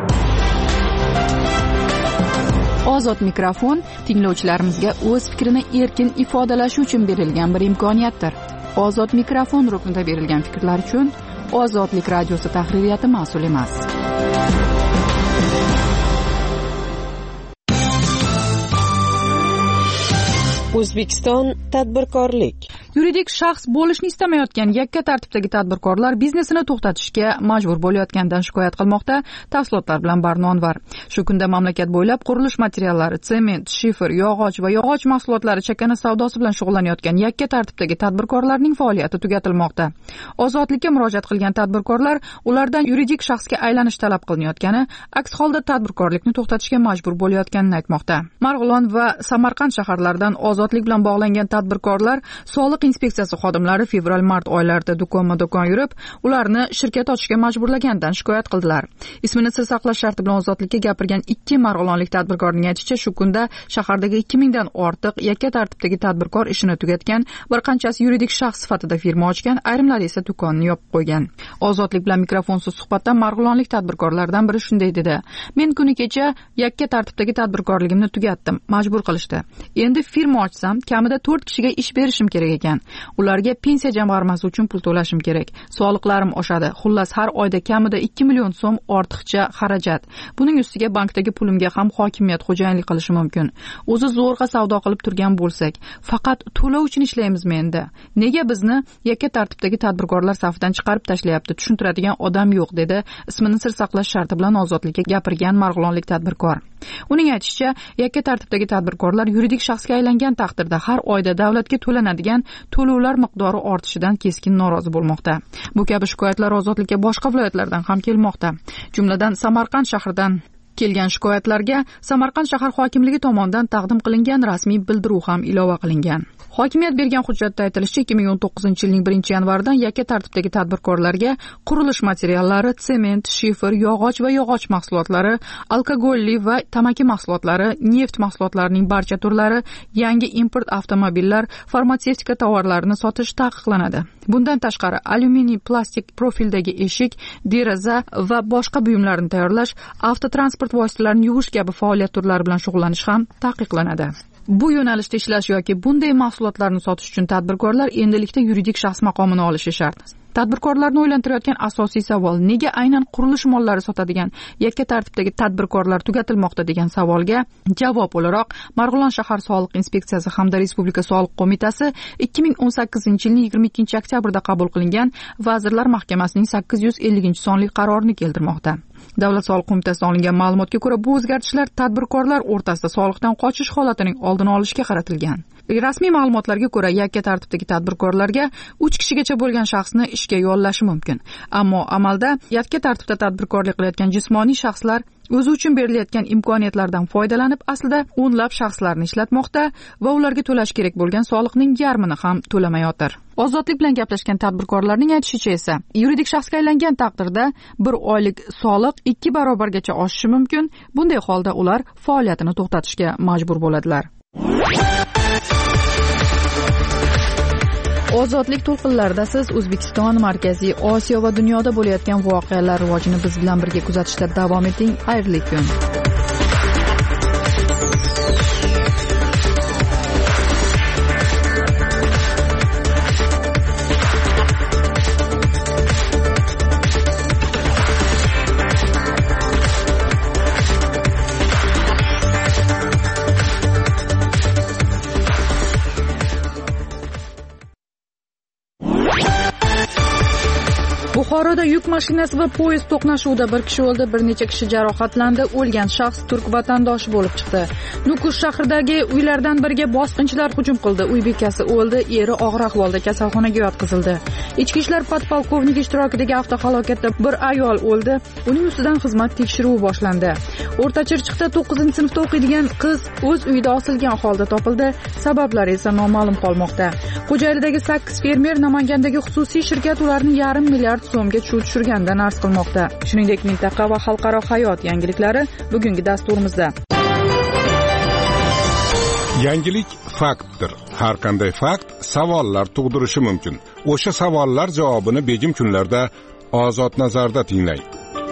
Ozod mikrofon tinglovchilarimizga o'z fikrini erkin ifodalashi uchun berilgan bir imkoniyatdir. Ozod mikrofon ruknida berilgan fikrlar uchun Ozodlik radiosi tahririyati mas'ul emas. O'zbekiston tadbirkorlik. Yuridik shaxs bo'lishni istamayotgan yakka tartibdagi tadbirkorlar biznesini to'xtatishga majbur bo'layotganidan shikoyat qilmoqda. Tafsilotlar bilan Barnonvar. Shu kunda mamlakat bo'ylab qurilish materiallari, sement, shifer, yog'och va yog'och mahsulotlari chakana savdosi bilan shug'ullanayotgan yakka tartibdagi tadbirkorlarning faoliyati tugatilmoqda. Ozodlikka murojaat qilgan tadbirkorlar ulardan yuridik shaxsga aylanish talab qilinayotgani, aks holda tadbirkorlikni to'xtatishga majbur bo'layotganini aytmoqda. Marg'ilon va Samarqand shaharlaridan ozodlik bilan bog'langan tadbirkorlar soliq inspeksiyasi xodimlari fevral-mart oylarida do'kon yurib, ularni shirkat ochishga majburlagandan shikoyat qildilar. Ismini sir saqlash sharti bilan ozodlikka gapirgan 2 marg'ilonlik tadbirkorning aytishicha, shu kunda shahardagi 2000 dan ortiq yakka tartibdagi tadbirkor ishini tugatgan, bir qanchasi yuridik shaxs sifatida firma ochgan, ayrimlari esa do'konni yopib qo'ygan. Ozodlik bilan mikrofonsiz suhbatda marg'ilonlik tadbirkorlardan biri shunday dedi: "Men kuni kecha yakka tartibdagi tadbirkorligimni tugatdim, majbur qilishdi. Endi firma ochsam, kamida 4 kishiga ish berishim kerak ekan. Ularga pensiya jamg'armasi uchun pul to'lashim kerak. Soliqlarim oshadi. Xullas har oyda kamida 2 million so'm ortiqcha xarajat. Buning ustiga bankdagi pulimga ham hokimiyat xo'jayinlik qilishi mumkin. O'zi zo'rg'a savdo qilib turgan bo'lsak, faqat to'lov uchun ishlaymizmi endi? Nega bizni yakka tartibdagi tadbirkorlar safidan chiqarib tashlayapti? Tushuntiradigan odam yo'q", dedi ismini sir saqlash sharti bilan ozodlikka gapirgan marg'ilonlik tadbirkor. Uning aytishicha, yakka tartibdagi tadbirkorlar yuridik shaxsga aylangan taqdirda har oyda davlatga to'lanadigan to'lovlar miqdori ortishidan keskin norozi bo'lmoqda. Bu kabi shikoyatlar ozodlikka boshqa viloyatlardan ham kelmoqda. Jumladan Samarqand shahridan kelgan shikoyatlarga Samarqand shahar hokimligi tomonidan taqdim qilingan rasmiy bildiruv ham ilova qilingan. Hokimiyat bergan hujjatda aytilishicha, 2019-yilning 1-yanvaridan yakka tartibdagi tadbirkorlarga qurilish materiallari, sement, shifer, yog'och va yog'och mahsulotlari, alkogolli va tamaki mahsulotlari, neft mahsulotlarining barcha turlari, yangi import avtomobillar, farmatsevtika tovarlarini sotish taqiqlanadi. Bundan tashqari, alyuminiy, plastik profildagi eshik, deraza va boshqa buyumlarni tayyorlash, avtotransport vositalarini yuvish kabi faoliyat turlari bilan shug'ullanish ham taqiqlanadi. Bu yo'nalishda ishlash yoki bunday mahsulotlarni sotish uchun tadbirkorlar endilikda yuridik shaxs maqomini olishi shart. Tadbirkorlarni o'ylantirayotgan asosiy savol: nega aynan qurilish mollari sotadigan yakka tartibdagi tadbirkorlar tugatilmoqda degan savolga javob o'laroq Marg'ilon shahar soliq inspeksiyasi hamda Respublika soliq qo'mitasi 2018-yilning 22-oktyabrda qabul qilingan Vazirlar Mahkamasining 850-sonli qarorini keltirmoqda. Davlat soliq qo'mitasidan olingan ma'lumotga ko'ra, bu o'zgartishlar tadbirkorlar o'rtasida soliqdan qochish holatining oldini olishga qaratilgan. Rasmiy ma'lumotlarga ko'ra, yakka tartibdagi tadbirkorlarga 3 kishigacha bo'lgan shaxsni ishga yollashi mumkin. Ammo amalda yakka tartibda tadbirkorlik qilayotgan jismoniy shaxslar o'zi uchun berilayotgan imkoniyatlardan foydalanib, aslida o'nlab shaxslarni ishlatmoqda va ularga to'lash kerak bo'lgan soliqning yarmini ham to'lamayotir. Ozodlik bilan gaplashgan tadbirkorlarning aytishicha esa, yuridik shaxsga aylangan taqdirda bir oylik soliq 2 barobargacha oshishi mumkin. Bunday holda ular faoliyatini to'xtatishga majbur bo'ladilar. Ozodlik to'lqinlarida siz O'zbekiston, Markaziy Osiyo va dunyoda bo'layotgan voqealar rivojini biz bilan birga kuzatishda davom eting. Xayrli kun. Buxoroda yuk mashinasi va poyezd to'qnashuvida bir kishi o'ldi, bir necha kishi jarohatlandi. O'lgan shaxs turk vatandoshi bo'lib chiqdi. Nukus shahridagi uylardan biriga bosqinchilar hujum qildi. Uy bekasi o'ldi, eri og'ir ahvolda kasalxonaga yotqizildi. Ichki ishlar podpolkovniki ishtirokidagi avtohalokatda bir ayol o'ldi. Uning ustidan xizmat tekshiruvi boshlandi. O'rtachirchiqda 9-sinfda o'qiydigan qiz o'z uyida osilgan holda topildi. Sabablari esa noma'lum qolmoqda. Xo'jaylidagi 8 fermer Namangandagi xususiy shirkat ularni $500 milliard so'mga chuv tushirgandan arz qilmoqda. Shuningdek, mintaqa va xalqaro hayot yangiliklari bugungi dasturimizda. Yangilik faktdir. Har qanday fakt savollar tug'dirishi mumkin. O'sha savollar javobini begim kunlarda Ozod nazarda tinglang.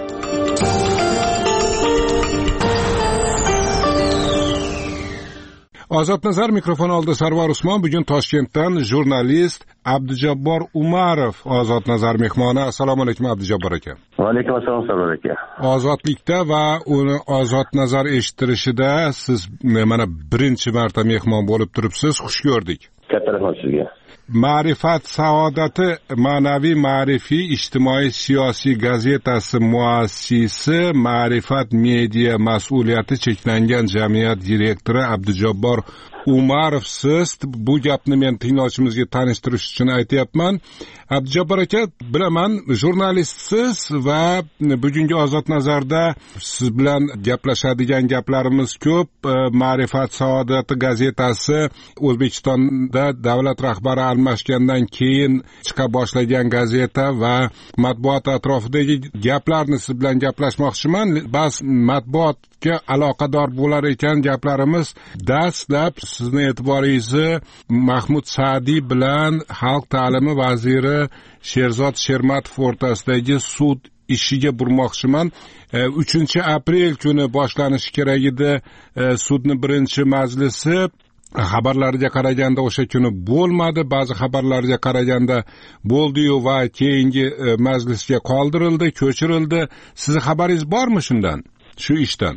Ozod nazar mikrofon oldida Sarvar Usmon. Bugun Toshkentdan jurnalist Abdujabbor Umarov Ozod nazar mehmoni. Assalomu alaykum Abdujabbor aka. Va alaykum assalom Sarvar aka. Ozodlikda va uni Ozod nazar eshittirishida siz mana birinchi marta mehmon bo'lib turibsiz. Xush ko'rdik. Katta rahmat sizga. Ma'rifat saodati ma'naviy ma'rifiy ijtimoiy siyosiy gazetasi muassisi, Ma'rifat media mas'uliyati cheklangan jamiyat direktori Abdujabbor Umarov siz. Bu gapni men tinglovchimizga tanishtirish uchun aytyapman. Abdujabbor aka, bilaman jurnalistsiz va bugungi Ozod nazarda siz bilan gaplashadigan gaplarimiz ko'p. Ma'rifat saodati gazetasi O'zbekistonda davlat rahbari almashgandan keyin chiqa boshlagan gazeta va matbuot atrofidagi gaplarni siz bilan gaplashmoqchiman. Bas matbuotga aloqador bo'lar ekan gaplarimiz dastlab sizni e'tiboringizni Mahmud Sa'diy bilan xalq ta'limi vaziri Sherzod Shermatov o'rtasidagi sud ishiga burmoqchiman. 3-aprel kuni boshlanishi kerak edi sudning birinchi majlisi. Xabarlarga qaraganda o'sha kuni bo'lmadi, ba'zi xabarlarga qaraganda bo'ldi-yu va keyingi majlisga qoldirildi, ko'chirildi. Sizning xabaringiz bormi shundan, shu ishdan?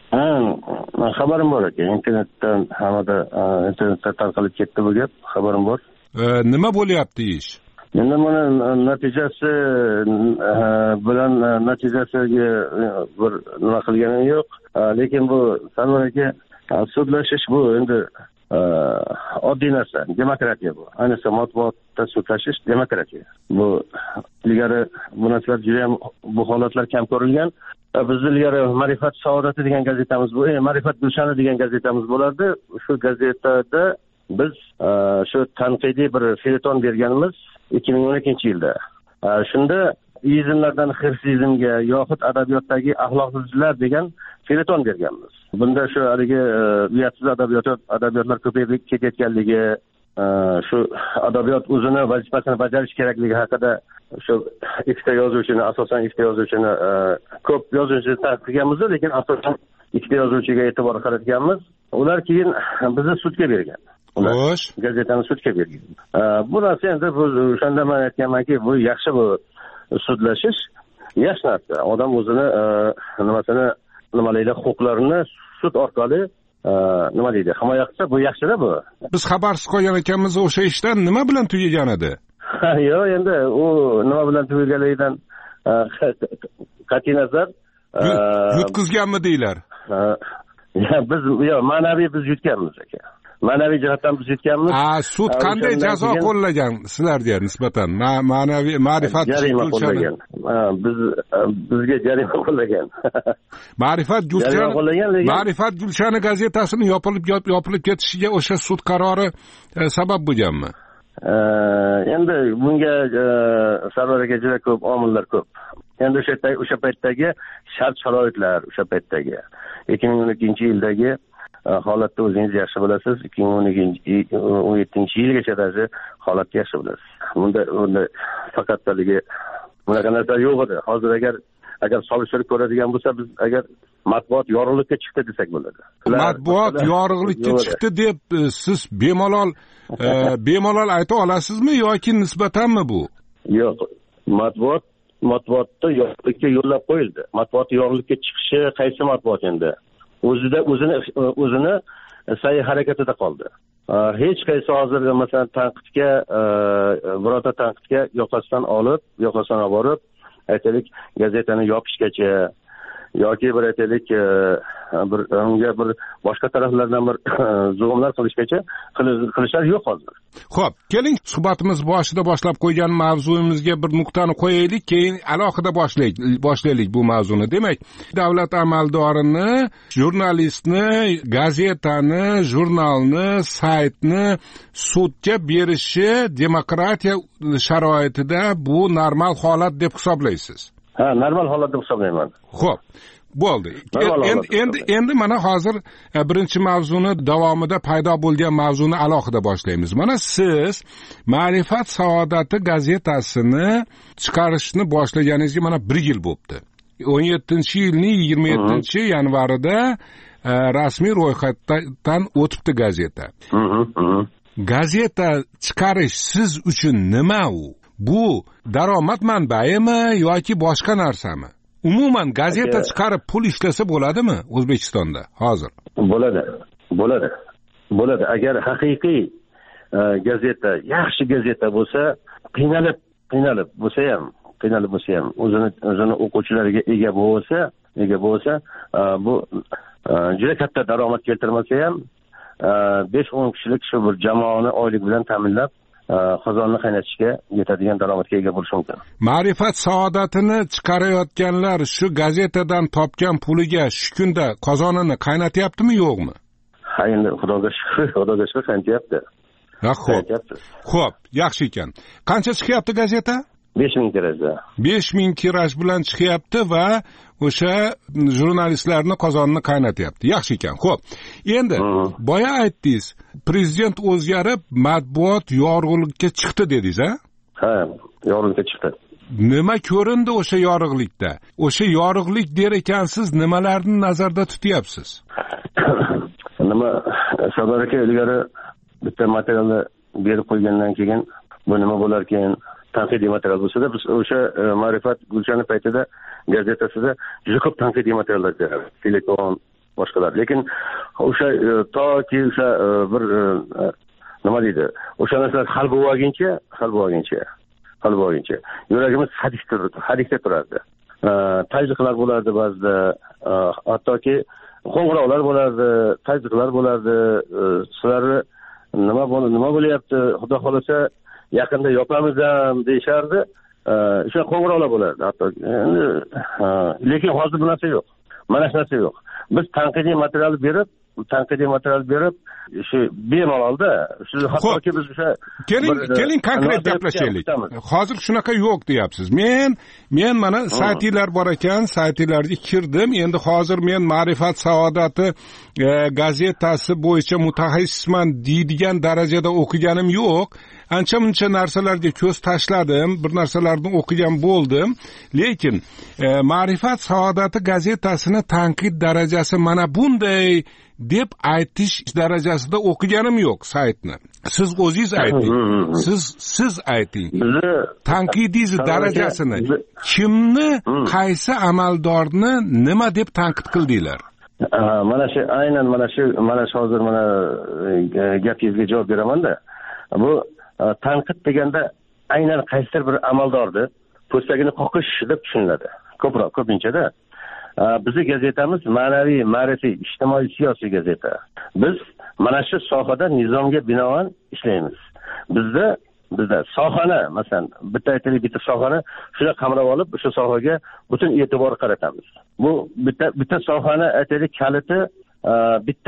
Xabarim bor aka. Internetda tarqalib ketdi bu gap. Xabarim bor. Nima bo'lyapti ish? Endi buni natijasi bilan natijasiga bir nima qilganim yo'q. Lekin bu Sarvar aka, sudlashish bu endi oddiy narsa, demokratiya bu. Ayniqsa matbuotda sudlashish demokratiya. Bu ilgari bu narsalar juda ham bu holatlar kam ko'rilgan. Biz ilgari Ma'rifat saodati degan gazetamiz bu, Ma'rifat Gulshani degan gazetamiz bo'lardi. Shu gazetada biz shu tanqidiy bir felyeton berganimiz 2012-yilda. Shunda izmlardan xirsizmga yoxud adabiyotdagi axloqsizliklar degan felyeton berganmiz. Bunda shu haligi uyatsiz adabiyotlar ko'payib ketayotganligi, shu adabiyot o'zini vazifasini bajarish kerakligi haqida shu ikkita yozuvchini, asosan ikkita yozuvchini ko'p yozuvchini tanqidlaganmiz, lekin asosan ikkita yozuvchiga e'tibor qaratganmiz. Ular keyin bizni sudga bergan. Xo'sh, gazetani sudga bergan. Bu narsa endi o'shanda men aytganmanki, bu yaxshi, bu sudlashish yaxshi narsa. Odam o'zini huquqlarini sud orqali nima deydi, himoya qilsa bu yaxshi-da bu. Biz xabarsiz qolgan ekanmiz, o'sha ishdan nima bilan tugagan edi? Yo'q, endi u nima bilan tugaganligidan qat'iy nazar yutqizganmi deylar? Biz ma'naviy biz yutganmiz aka. Ma'naviy jihatdan biz yutganmiz. Sud qanday jazo qo'llagan sizlarga nisbatan? Ma'naviy Ma'rifat jarima qo'llagan. Bizga jarima qo'llagan. Ma'rifat Gulshani gazetasini yopilib ketishiga o'sha sud qarori sabab bo'lganmi? Endi bunga Sarvar aka juda ko'p omillar ko'p. Endi o'sha paytdagi shart-sharoitlar, o'sha paytdagi 2012-yildagi holatda o'zingiz yaxshi bilasiz. 2017-yilgacha даже holatni yaxshi bilasiz. Bunda faqat haligi bunaqa narsa yo'q edi. Hozir agar solishtirib ko'radigan bo'lsa, biz agar matbuot yorug'likka chiqdi desak bo'ladi. Matbuot yorug'likka chiqdi deb siz bemalol ayta olasizmi yoki nisbatanmi bu? Yo'q, matbuotda yorug'likka yo'llab qo'yildi. Matbuot yorug'likka chiqishi qaysi matbuot endi? O'zini sa'y harakatida qoldi. Hech qaysi hozirgi masalan tanqidga birorta tanqidga yoqasidan olib borib, aytaylik gazetani yopishgacha yoki bir aytaylik unga bir boshqa taraflardan bir zo'mlar qilishlar yo'q hozir. Xo'p, keling suhbatimiz boshida boshlab qo'ygan mavzuyimizga bir nuqtani qo'yaylik, keyin alohida boshlaylik bu mavzuni. Demak, davlat amaldorini, jurnalistni, gazetani, jurnalni, saytni sudga berishi demokratiya sharoitida bu normal holat deb hisoblaysiz? Ha, normal holat deb hisoblayman. Xo'p, bo'ldi. Endi mana hozir birinchi mavzuni davomida paydo bo'lgan mavzuni alohida boshlaymiz. Mana siz Ma'rifat saodati gazetasini chiqarishni boshlaganingizga mana 1 yil bo'libdi. 17-yilning 27-yanvarida rasmiy ro'yxatdan o'tibdi gazeta. Gazeta chiqarish siz uchun nima u? Bu daromad manbaimi yoki boshqa narsami? Umuman gazeta chiqarib pul ishlasa bo'ladimi O'zbekistonda hozir? Bo'ladi. Agar haqiqiy gazeta, yaxshi gazeta bo'lsa, qiynalib bo'lsa ham o'zini o'quvchilariga ega bo'lsa, bu juda katta daromad keltirmasa ham 5-10 kishilik shu bir jamoani oylik bilan ta'minlab qozonni qaynatishga yetadigan daromadga ega bo'lish mumkin. Ma'rifat saodatini chiqarayotganlar shu gazetadan topgan puliga shu kunda qozonini qaynatyaptimi, yo'qmi? Ha, endi xudoga shukr qaynatyapti. Xo'p, yaxshi ekan. Qancha chiqyapti gazeta? 5000 tirajda. 5000 tiraj bilan chiqyapti va o'sha jurnalistlarni qozonini qaynatyapti. Yaxshi ekan. Xo'p. Endi boya aytdingiz, prezident o'zgarib matbuot yorug'likka chiqdi dedingiz, ha? Ha, yorug'likka chiqdi. Nima ko'rindi o'sha yorug'likda? O'sha yorug'lik der ekansiz, nimalarni nazarda tutyapsiz? Nima Sardor aka ilgari bitta materialni berib qo'ygandan keyin bu nima bo'lar ekan? Tanqidiy material bo'lsa-da, biz o'sha Ma'rifat Gulchani paytida gazetasida juda ko'p tanqidiy materiallar beradi. Telefon, boshqalar. Lekin o'sha toki o'sha bir nima deydi? O'sha narsalar hal bo'lmaguncha yuragimiz hadikda turardi. Tajriqlar bo'lardi ba'zida, hattoki qo'ng'iroqlar bo'lardi, tajriqlar bo'lardi. Sizlarni nima bo'lyapti? Xudo xolasa yaqinda yopamiz ham deyishardi. O'sha qo'ng'iroqlar bo'lardi hatto. Lekin hozir bu narsa yo'q. Mana shu narsa yo'q. Biz tanqidiy material berib shu bemalolda shu hattoki biz o'sha keling konkret gaplashaylik. Hozir shunaqa yo'q deyapsiz. Men mana saytlar bor ekan, saytlarga kirdim. Endi hozir men Ma'rifat saodati gazetasi bo'yicha mutaxassisman deydigan darajada o'qiganim yo'q. Ancha-muncha narsalarga ko'z tashladim, bir narsalarni o'qigan bo'ldim. Lekin Ma'rifat saodati gazetasini tanqid darajasi mana bunday deb aytish darajasida o'qiganim yo'q saytni. Siz o'zingiz ayting. Siz ayting. Tanqidiy darajasini kimni, qaysi amaldorni nima deb tanqid qildinglar? Mana shu aynan mana shu hozir mana gapingizga javob beraman-da. Bu tanqid deganda aynan qaysidir bir amaldorni po'stagini qoqish deb tushuniladi. Ko'pinchada bizning gazetamiz ma'naviy, ma'rifiy, ijtimoiy, siyosiy gazeta. Biz mana shu sohada nizomga binoan ishlaymiz. Bizda sohani, masalan, bitta sohani shuna qamrab olib, o'sha sohaga butun e'tibor qaratamiz. Bu bitta sohani aytaylik kaliti bitta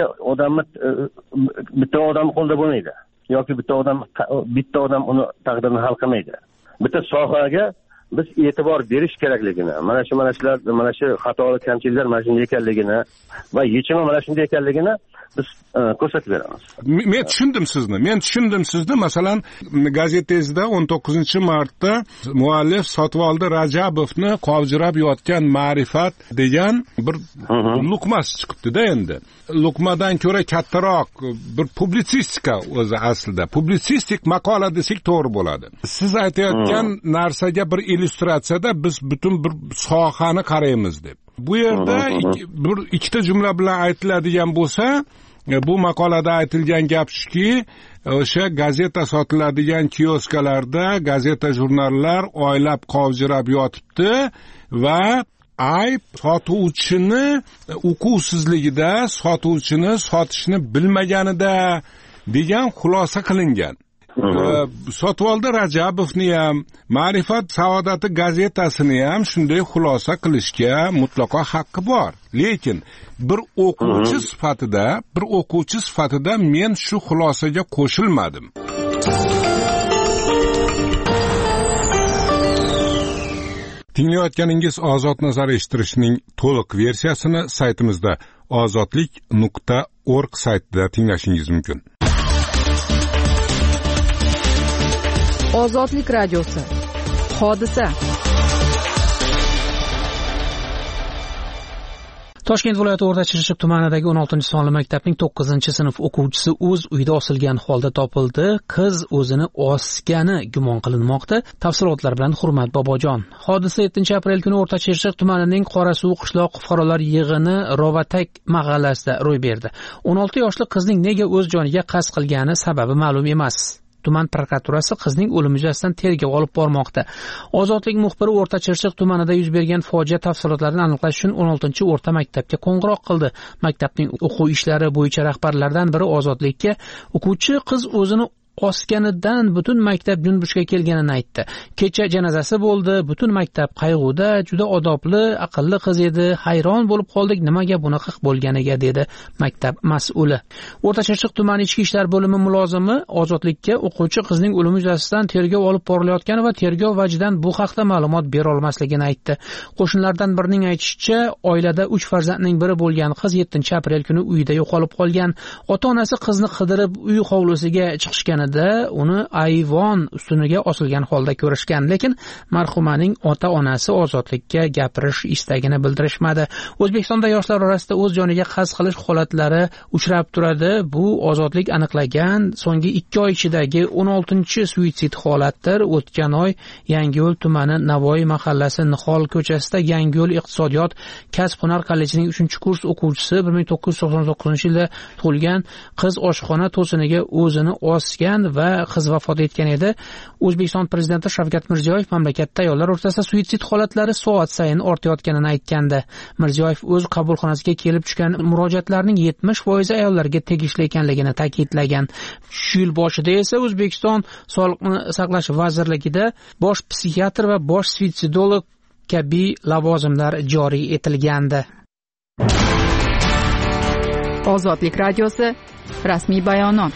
odam qo'lda bo'lmaydi. Yoki bitta odam uni taqdirini hal qilmaydi. Bitta sohaga biz e'tibor berish kerakligini, mana shu xatolik, kamchiliklar mana shunday ekanligini va yechimi mana shunday ekanligini biz ko'rsatib beramiz. Men tushundim sizni. Masalan, gazetangizda 19-martda muallif Sotvoldi Rajabovni qovjirab yotgan Ma'rifat degan bir luqmas chiqibdi-da endi. Luqmadan ko'ra kattaroq bir publitsistika o'zi aslida. Publitsistik maqola desak to'g'ri bo'ladi. Siz aytayotgan narsaga bir illyustratsiyada biz butun bir sohani qaraymiz deb. Bu yerda bir ikkita jumla bilan aytiladigan bo'lsa, bu maqolada aytilgan gap shuki, o'sha gazeta sotiladigan kioskalarda gazeta jurnallar oylab qovjirab yotibdi va ayb sotuvchini uquvsizligida, sotuvchini sotishni bilmaganida degan xulosa qilingan. Sotvoldi Rajabovni ham, Ma'rifat saodati gazetasini ham shunday xulosa qilishga mutlaqo haqqi bor. Lekin bir o'quvchi sifatida men shu xulosaga qo'shilmadim. Tinglayotganingiz Ozod nazar eshittirishning to'liq versiyasini saytimizda ozodlik.org saytida tinglashingiz mumkin. Ozodlik radiosi. Hodisa. Toshkent viloyati O'rta Chirchiq tumanidagi 16-sonli maktabning 9-sinf o'quvchisi o'z uyida osilgan holda topildi. Qiz o'zini osgani gumon qilinmoqda. Tafsilotlar bilan Hurmat Bobojon. Hodisa 7-aprel kuni O'rta Chirchiq tumanining Qorasuv qishloq fuqarolar yig'ini Rovatak mahallasida ro'y berdi. 16 yoshli qizning nega o'z joniga qasd qilgani sababi ma'lum emas. Tuman prokuraturasi qizning o'limi yuzasidan tergov olib bormoqda. Ozodlik muxbiri O'rta Chirchiq tumanida yuz bergan fojia tafsilotlarini aniqlash uchun 16-o'rta maktabga qo'ng'iroq qildi. Maktabning o'quv ishlari bo'yicha rahbarlaridan biri Ozodlikka o'quvchi qiz o'zini osganidan butun maktab junbushga kelganini aytdi. Kecha janozasi bo'ldi, butun maktab qayg'uda, juda odobli, aqlli qiz edi, hayron bo'lib qoldik nimaga bunaqa bo'lganiga dedi maktab mas'uli. O'rta Chirchiq tumani ichki ishlar bo'limi mulozimi Ozodlikka o'quvchi qizning o'limi yuzasidan tergov olib borilayotgani va tergov vajidan bu haqda ma'lumot bera olmasligini aytdi. Qo'shnilardan birining aytishicha, oilada 3 farzandning biri bo'lgan qiz 7-aprel kuni uyida yo'qolib qolgan. Ota-onasi qizni qidirib uy hovlisiga chiqishgan uni ayvon ustuniga osilgan holda ko'rishgan, lekin marhumaning ota-onasi Ozodlikka gapirish istagini bildirishmadi. O'zbekistonda yoshlar orasida o'z joniga qasd qilish holatlari uchrab turadi. Bu Ozodlik aniqlagan so'nggi 2 oy ichidagi 16-suitsid holatdir. O'tgan oy Yangiyo'l tumani Navoiy mahallasi Nihol ko'chasida Yangiyo'l iqtisodiyot kasb-hunar kollejining 3-kurs o'quvchisi 1999-yilda tug'ilgan qiz oshxona to'siniga o'zini osgan va qiz vafot etgan edi. O'zbekiston prezidenti Shavkat Mirziyoyev mamlakatda ayollar o'rtasida suitsid holatlari soat sayin ortayotganini aytgandi. Mirziyoyev o'z qabulxonasiga kelib tushgan murojaatlarning 70% ayollarga tegishli ekanligini ta'kidlagan. Shu yil boshida esa O'zbekiston Sog'liqni saqlash vazirligida bosh psixiatr va bosh suitsidolog kabi lavozimlar joriy etilgandi. Ozodlik radiosi rasmiy bayonot.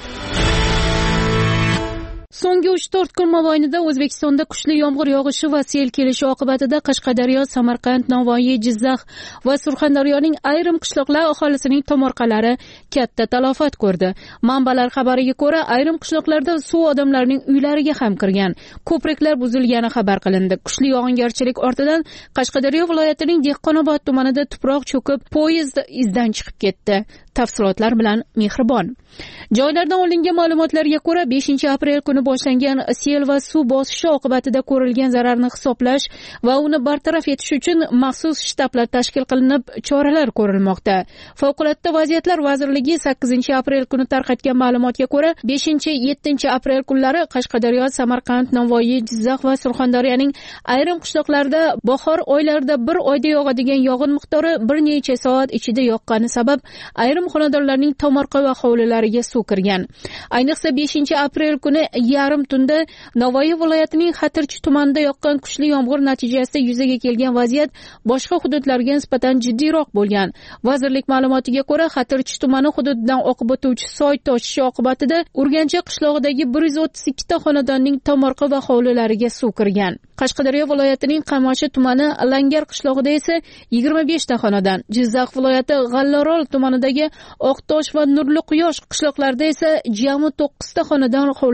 So'nggi 3-4 kun mobaynida O'zbekistonda kuchli yomg'ir yog'ishi va sel kelishi oqibatida Qashqadaryo, Samarqand, Navoiy, Jizzax va Surxondaryoning ayrim qishloqlar aholisining tomorqalari katta talafot ko'rdi. Manbalar xabariga ko'ra, ayrim qishloqlarda suv odamlarning uylariga ham kirgan. Ko'priklar buzilgani xabar qilindi. Kuchli yog'ingarchilik ortidan Qashqadaryo viloyatining Dehqonobod tumanida tuproq cho'kib, poyezd izdan chiqib ketdi. Tafsilotlar bilan Mehribon. Joylardan olingan ma'lumotlarga ko'ra 5-aprel kuni boshlangan sel va suv bosishi oqibatida ko'rilgan zararni hisoblash va uni bartaraf etish uchun maxsus shtablar tashkil qilinib, choralar ko'rilmoqda. Favqulodda vaziyatlar vazirligi 8-aprel kuni tarqatgan ma'lumotga ko'ra 5-7-aprel kunlari Qashqadaryo, Samarqand, Navoiy, Jizzax va Surxondaryoning ayrim qishloqlarida bahor oylarida bir oyda yog'adigan yog'in miqdori bir necha soat ichida yoqqani sabab ayrim xonadonlarning tomorqa va hovlilariga suv kirgan. Ayniqsa 5-aprel kuni yarim tunda Navoiy viloyatining Xatirchi tumanida yoqqan kuchli yomg'ir natijasida yuzaga kelgan vaziyat boshqa hududlarga nisbatan jiddiyroq bo'lgan. Vazirlik ma'lumotiga ko'ra, Xatirchi tumani hududidan oqib o'tuvchi soy toshishi oqibatida Urgancha qishlog'idagi 132 ta xonadonning tomorqa va hovlilariga suv kirgan. Qashqadaryo viloyatining Qamashi tumani Langar qishlog'ida esa 25 ta xonadon, Jizzax viloyati G'allorol tumanidagi Oqtosh va Nurli Quyosh qishloqlarida esa jami 9 ta xonadon hovlisiga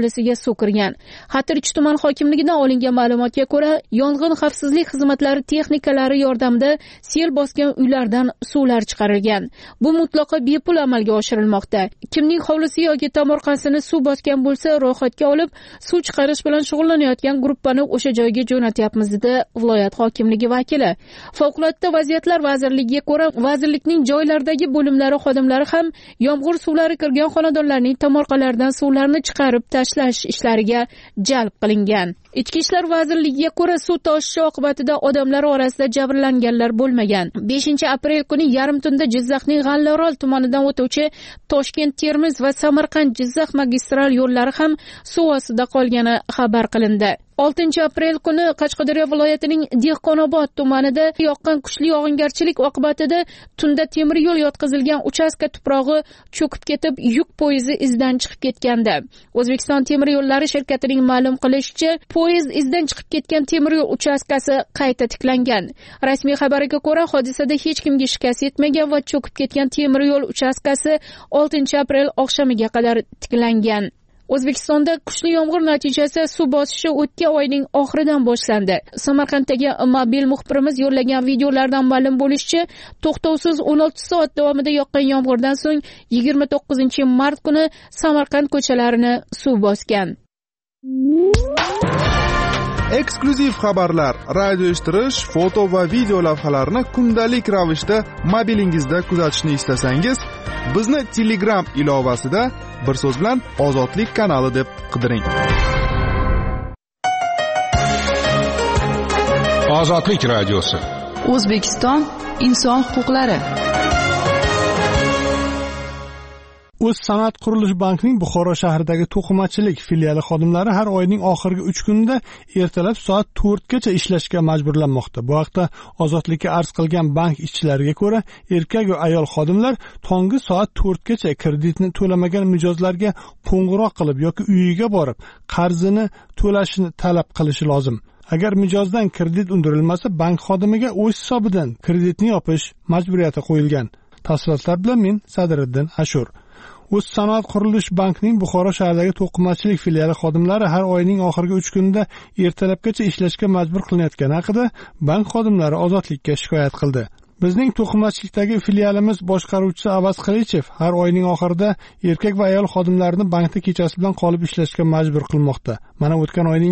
suv kirgan. Xatirchi tuman hokimligidan olingan ma'lumotga ko'ra, yong'in xavfsizlik xizmatlari texnikalari yordamida sel bosgan uylardan suvlar chiqarilgan. Bu mutlaqo bepul amalga oshirilmoqda. Kimning hovlisi yoki tomorqasini suv bosgan bo'lsa, ro'yxatga olib, suv chiqarish bilan shug'ullanayotgan guruhni o'sha joyga jo'natyapmiz dedi viloyat hokimligi vakili. Favqulodda vaziyatlar vazirligiga ko'ra, vazirlikning joylardagi bo'limlari xodimlari ham yomg'ir suvlari kirgan xonadonlarning tomorqalaridan suvlarni chiqarib tashlash ishlariga jalb qilingan. Ichki ishlar vazirligiga ko'ra, suv toshishi oqibatida odamlar orasida jabrlanganlar bo'lmagan. 5-aprel kuni yarim tunda Jizzaxning G'allaorol tumanidan o'tuvchi Toshkent-Termiz va Samarqand-Jizzax magistral yo'llari ham suv ostida qolgani xabar qilindi. 6-aprel kuni Qashqadaryo viloyatining Dehqonobod tumanida yoqqan kuchli yog'ingarchilik oqibatida tunda temir yo'l yotqizilgan uchastka tuprog'i cho'kib ketib, yuk poyezdi izdan chiqib ketgandi. O'zbekiston temir yo'llari shirkatining ma'lum qilishicha, poyezd izdan chiqib ketgan temir yo'l uchastkasi qayta tiklangan. Rasmiy xabarga ko'ra, hodisada hech kimga shikast yetmagan va cho'kib ketgan temir yo'l uchastkasi 6-aprel oqshamiga qadar tiklangan. O'zbekistonda kuchli yomg'ir natijasida suv bosishi o'tgan oyning oxiridan boshlandi. Samarqanddagi mobil muxbirimiz yo'llagan videolardan ma'lum bo'lishicha, to'xtovsiz 16 soat davomida yoqqan yomg'irdan so'ng 29-mart kuni Samarqand ko'chalarini suv bosgan. Eksklyuziv xabarlar, radio eshittirish, foto va video lavhalarni kundalik ravishda mobilingizda kuzatishni istasangiz, bizni Telegram ilovasida bir so'z bilan Ozodlik kanali deb qidiring. Ozodlik radiosi. O'zbekiston inson huquqlari. O'z sanoat qurilish bankining Buxoro shahridagi to'qimachilik filiali xodimlari har oyning oxirgi 3 kunida ertalab soat 4 gacha ishlashga majburlanmoqda. Bu haqda Ozodlikka arz qilgan bank ishchilariga ko'ra, erkak va ayol xodimlar tongi soat 4 gacha kreditni to'lamagan mijozlarga qo'ng'iroq qilib yoki uyiga borib, qarzini to'lashini talab qilishi lozim. Agar mijozdan kredit undirilmasa, bank xodimiga o'z hisobidan kreditni yopish majburiyati qo'yilgan. Tafsilotlar bilan men Sadiriddin Ashur. O'z sanoat qurilish bankining Buxoro shahridagi to'qimachilik filiali xodimlari har oyning oxirgi 3 kunida ertalabgacha ishlashga majbur qilinayotgani haqida bank xodimlari Ozodlikka shikoyat qildi. Bizning to'qimachilikdagi filialimiz boshqaruvchisi Avaz Qilichev har oyning oxirida erkak va ayol xodimlarini bankda kechasi bilan qolib ishlashga majbur qilmoqda. Mana o'tgan oyning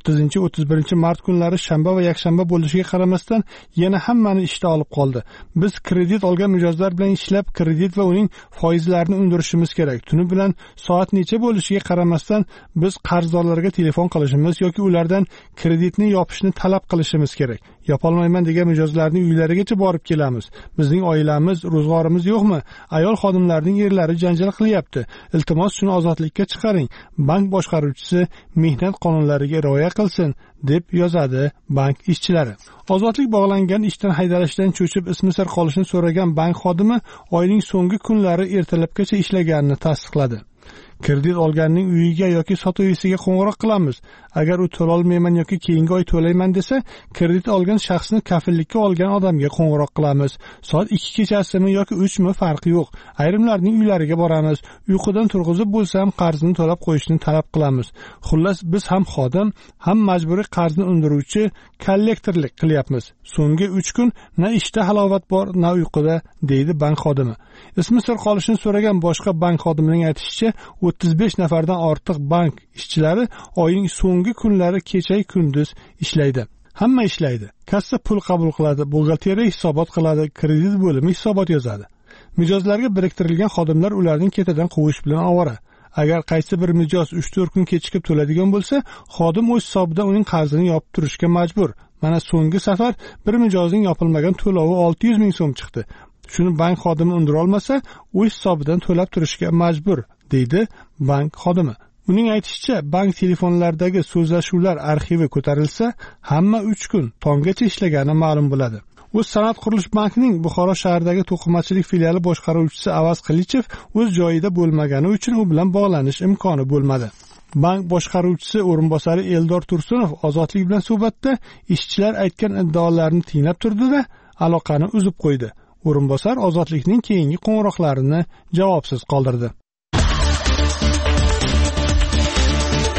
30-31-mart kunlari shanba va yakshanba bo'lishiga qaramasdan yana hammani ishda olib qoldi. Biz kredit olgan mijozlar bilan ishlab, kredit va uning foizlarini undirishimiz kerak. Tuni bilan soat necha bo'lishiga qaramasdan biz qarzdorlarga telefon qilishimiz yoki ulardan kreditni yopishni talab qilishimiz kerak. Yopolmayman degan mijozlarning uylarigacha borib kelamiz. Bizning oilamiz, ro'zg'orimiz yo'qmi? Ayol xodimlarning erlari janjal qilyapti. Iltimos shuni ozodlikka chiqaring. Bank boshqaruvchisi mehnat qonunlariga rioya qilsin, deb yozadi bank ishchilari. Ozodlik bog'langan ishdan haydalishdan cho'chib ismi sir qolishini so'ragan bank xodimi oyning so'nggi kunlari ertalabgacha ishlaganini tasdiqladi. Kredit olganning uyiga yoki sotuvchisiga qo'ng'iroq qilamiz. Agar u to'la olmayman yoki keyingi oy to'layman desa, kredit olgan shaxsni kafillikka olgan odamga qo'ng'iroq qilamiz. Soat 2 kechasimi yoki 3 mi farqi yo'q. Ayrimlarning uylariga boramiz. Uyqudan turg'izib bo'lsa ham qarzini to'lab qo'yishni talab qilamiz. Xullas, biz ham xodim, ham majburiy qarzni undiruvchi kollektorlik qilyapmiz. So'nggi 3 kun na ishda halovat bor, na uyquda, deydi bank xodimi. Ismi sir qolishini so'ragan boshqa bank xodimining aytishicha, 35 nafardan ortiq bank ishchilari oyning so'nggi kunlari kecha-yu kunduz ishlaydi. Hamma ishlaydi. Kassa pul qabul qiladi, buxgalteriya hisobot qiladi, kredit bo'limi hisobot yozadi. Mijozlarga biriktirilgan xodimlar ularning ketidan quvish bilan ovora. Agar qaysi bir mijoz 3-4 kun kechikib to'ladigan bo'lsa, xodim o'z hisobidan uning qarzini yopib turishga majbur. Mana so'nggi safar bir mijozning yopilmagan to'lovi 600 ming so'm chiqdi. Shuni bank xodimi undira olmasa, o'z hisobidan to'lab turishga majbur, deydi bank xodimi. Uning aytishicha, bank telefonlaridagi so'zlashuvlar arxivi ko'tarilsa, hamma 3 kun tonggacha ishlagani ma'lum bo'ladi. O'z sanoat qurilish bankining Buxoro shahridagi to'qimachilik filiali boshqaruvchisi Avaz Qilichev o'z joyida bo'lmagani uchun u bilan bog'lanish imkoni bo'lmadi. Bank boshqaruvchisi o'rinbosari Eldor Tursunov Ozodlik bilan suhbatda ishchilar aytgan iddaolarni tinglab turdi-da, aloqani uzib qo'ydi. O'rinbosar Ozodlikning keyingi qo'ng'iroqlarini javobsiz qoldirdi.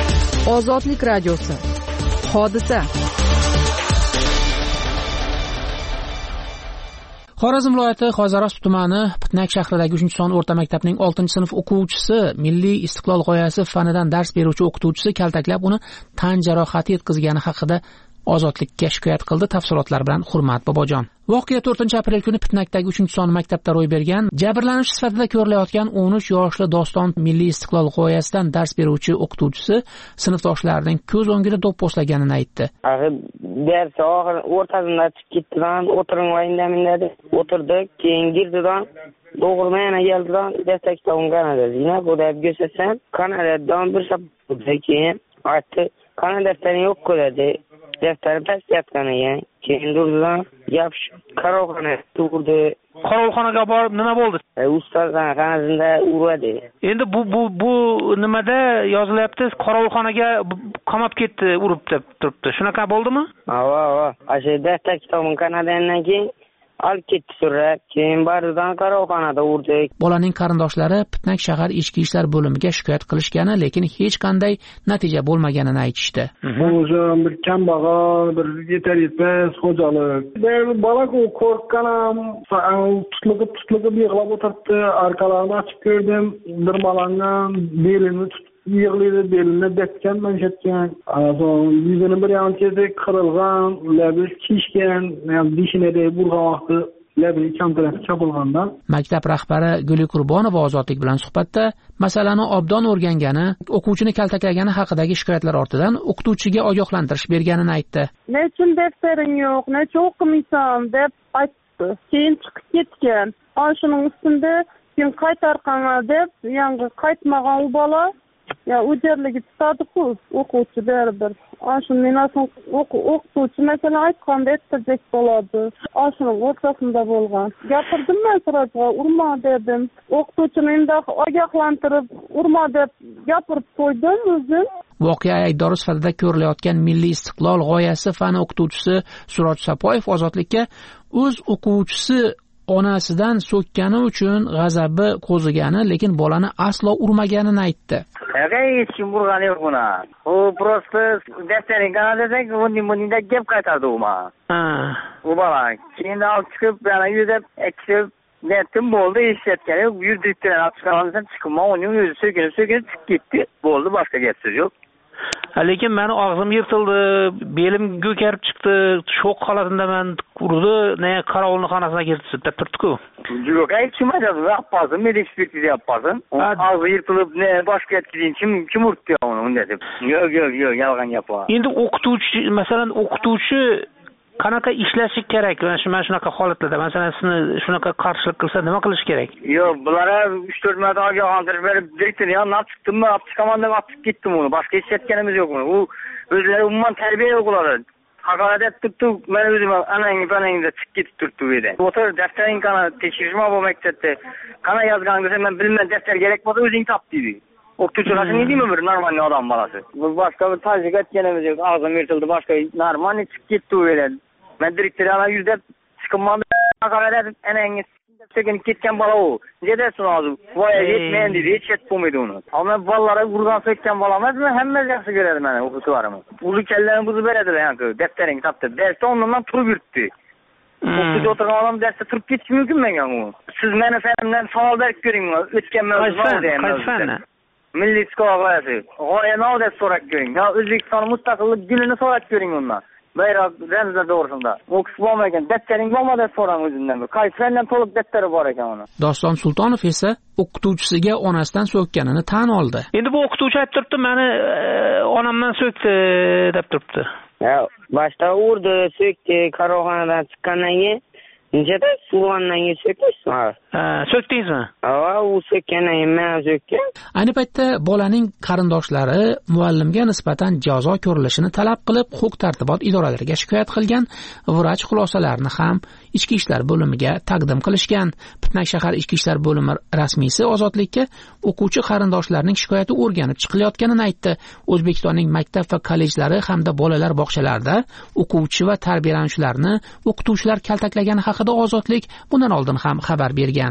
Ozodlik radiosi. Hodisa. Xorazm viloyati Xo'jarost tumani Pitnak shahridagi 3-son o'rta maktabning 6-sinf o'quvchisi Milliy istiqlol g'oyasi fanidan dars beruvchi o'qituvchisi kaltaklab uni tan jarohati yetkazgani haqida Ozodlikka shikoyat qildi. Tafsilotlar bilan Hurmat Bobojon. Voqea 4-aprel kuni Pitnakdagi 3-son maktabda ro'y bergan. Jabrlanuvchi sifatida ko'rilayotgan 13 yoshli Doston Milliy istiqlol g'oyasidan dars beruvchi o'qituvchisi sinfdoshlarining ko'z o'ngida do'pposlaganini aytdi. Ders o'rtasida chiqib ketdidan, o'tiringlar deb o'tirdik, keyin girdidan doğruma yana geldidan destek savun Kanada. Yine bu da göstersen Kanada'dan bir sapıdı keyin aytdı. Kanada defteri yok dedi. Defteri pes yatqani yani. Keyin durdudan yapışıp karavxona turdi. Qarovxonaga borib nima bo'ldi? Ustozdan qanazında uradi. Endi bu nimada yozilyapti? Qarovxonaga qamab ketdi, urib deb turibdi. Shunaqa bo'ldimi? Ha. Ashe destek savun Kanadadan keyin olib ketdi so'rab, keyin baridan qarovxonada urdik. Bolaning qarindoshlari Pitnak shahar ichki ishlar bo'limiga shikoyat qilishgani, lekin hech qanday natija bo'lmaganini aytishdi. Bu o'zim bir kambag'al, bir yetar yetmas xo'jalik. Bola qo'rqqan ham, tutliqib yig'lab o'tiribdi. Orqalarini ochib ko'rdim, dirmalangan, belini yig'laydi, belini bekkan, manshatgan. Yuzini bir yanchada qirilgan, labi kishgan, dishinada bo'lgan vaqti labi kamtaraf chopilgandan. Maktab rahbari Guli Qurbonova Ozodlik bilan suhbatda masalani obdon o'rgangani, o'quvchini kaltaklagani haqidagi shikoyatlar ortidan o'qituvchiga ogohlantirish berganini aytdi. Nechun deftering yo'q, necha o'qimaysan deb aytdi. Keyin chiqib ketgan. Shuning ustida keyin qaytarqanga deb, yangi qaytmagan u bola ya o'jarligi tutadi-ku, o'quvchi baribir. Shundan so'ng o'qituvchi masalan aytganda aytdek bo'ladi. Shuning o'rtasida bo'lgan. Gapirdim men sirajga, urma dedim. O'qituvchini endi ogohlantirib, urma deb gapirib qo'ydim o'zim. Voqea aybdori sifatida ko'rilayotgan Milliy istiqlol g'oyasi fani o'qituvchisi Suroj Sapoyev Ozodlikka o'z o'quvchisi onasidan so'kkani uchun g'azabi qo'zigani, lekin bolani aslo urmaganini aytdi. Hech kim urgani yo'q buni. U prosta defterin Kanadadan bunday gap qaytardi u men. U bola keyin olib chiqib, yana yuzib, ekib, netim bo'ldi, eshitgan yo'q. Yurdirib chiqqandan chiqib, uning o'zi so'kinib chiqib ketdi. Bo'ldi, boshqa gap so'z yo'q. Lekin meni og'zim yirtildi, belim ko'karib chiqdi, shok holatida men urdi, qarovulni xonasiga kirdi deb turdi-ku. Yo'q, aytishmadi, yapmadım, medik ekspertiza yapmadım. Og'zi yirtilib, boshqa yetkizin, kim urdi uni unda deb. Yo'q, yolg'on gaplar. Endi o'qituvchi qanaqa ishlashi kerak? Mana shunaqa holatlarda, masalan, sizni shunaqa qarshilik qilsa nima qilish kerak? Yo'q, bulara 3-4 marta ogohlantirish berib, direktor yanına chiqdimmi, olib chiqaman deb olib chiqib ketdim uni. Boshqa hech aytganimiz yo'q uni. U o'zlari umuman tarbiya yo'q ular. Haqorat etib turib, men o'zim anangda chiqib ketib turibdi bu yerda. O'tir, daftaring qana tekshirishma bu maktabda. Qana yozgan desa, men bilmayman, daftar kerak bo'lsa o'zing top deydi. O'qituvchi qachon deymi bir normal odam bolasi. Bu boshqa bir tajik aytganimiz yo'q. Og'zim yirtildi, boshqa normal chiqib ketdi u yerdan. Men direktor ana yuzda chiqimman haqorat etib, anangga sekin ketgan bola u. Nedasin hozir? Voya yetmayin deydi, hech yetib bo'lmaydi uni. Ama bolalara urgan so'kkan bola emasmi? Hammasi yaxshi ko'radi meni o'qituvchilarim. Uni kallarini buzib beradilar yani. Defterini topdi. Darsda ondan turib yuribdi. O'qituvchi o'tirgan odam darsda turib ketishi mumkin menga u. Siz meni fanimdan savol berib ko'ring. O'tgan mavzuda. Milliy istiqlol g'oyasi. G'oyani deb so'rab ko'ring. Ya O'zbekiston mustaqillik kunini so'rab ko'ring undan. Bayroq ramzda to'g'risida. O'qib bo'lmagan, deftaring bormi deb so'ram o'zimdan. Qaysi fandan to'liq deftari bor ekan uni. Doston Sultonov esa o'qituvchisiga onasidan so'kkanini tan oldi. Endi bu o'qituvchi aytib turibdi, meni onamdan so'kdi deb turibdi. Ya, boshda urdi, so'kdi, qarovxonadan chiqqandan keyin Necədə sulandan so'kdingizmi? So'kdingizmi? Ha, u so'kkandan keyin men so'kdim. Ayni paytda bolaning qarindoshlari muallimga nisbatan jazo ko'rilishini talab qilib, huquq-tartibot idoralariga shikoyat qilgan, vrach xulosalarini ham ichki ishlar bo'limiga taqdim qilishgan. Pitnak shahar ichki ishlar bo'limi rasmiysi Ozodlikka o'quvchi qarindoshlarining shikoyati o'rganib chiqilayotganini aytdi. O'zbekistonning maktab va kollejlari hamda bolalar bog'chalarida o'quvchi va tarbiyalanuvchilarni o'qituvchilar kaltaklagani haqida Ozodlik bundan oldin ham xabar bergan.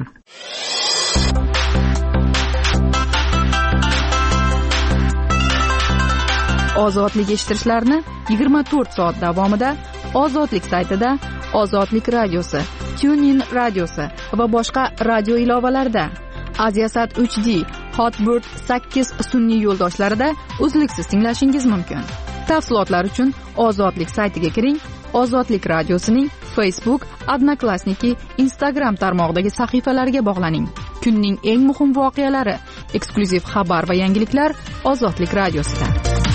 Ozodlik eshittirishlarini 24 soat davomida Ozodlik saytida, Ozodlik radiosi, TuneIn radiosi va boshqa radio ilovalarida, Aziasat 3D, Hotbird 8 sun'iy yo'ldoshlarida uzluksiz tinglashingiz mumkin. Tafsilotlar uchun Ozodlik saytiga kiring. Ozodlik radiosining Facebook, Odnoklassniki, Instagram tarmog'idagi sahifalariga bog'laning. Kunning eng muhim voqealari, eksklyuziv xabar va yangiliklar Ozodlik radiosida.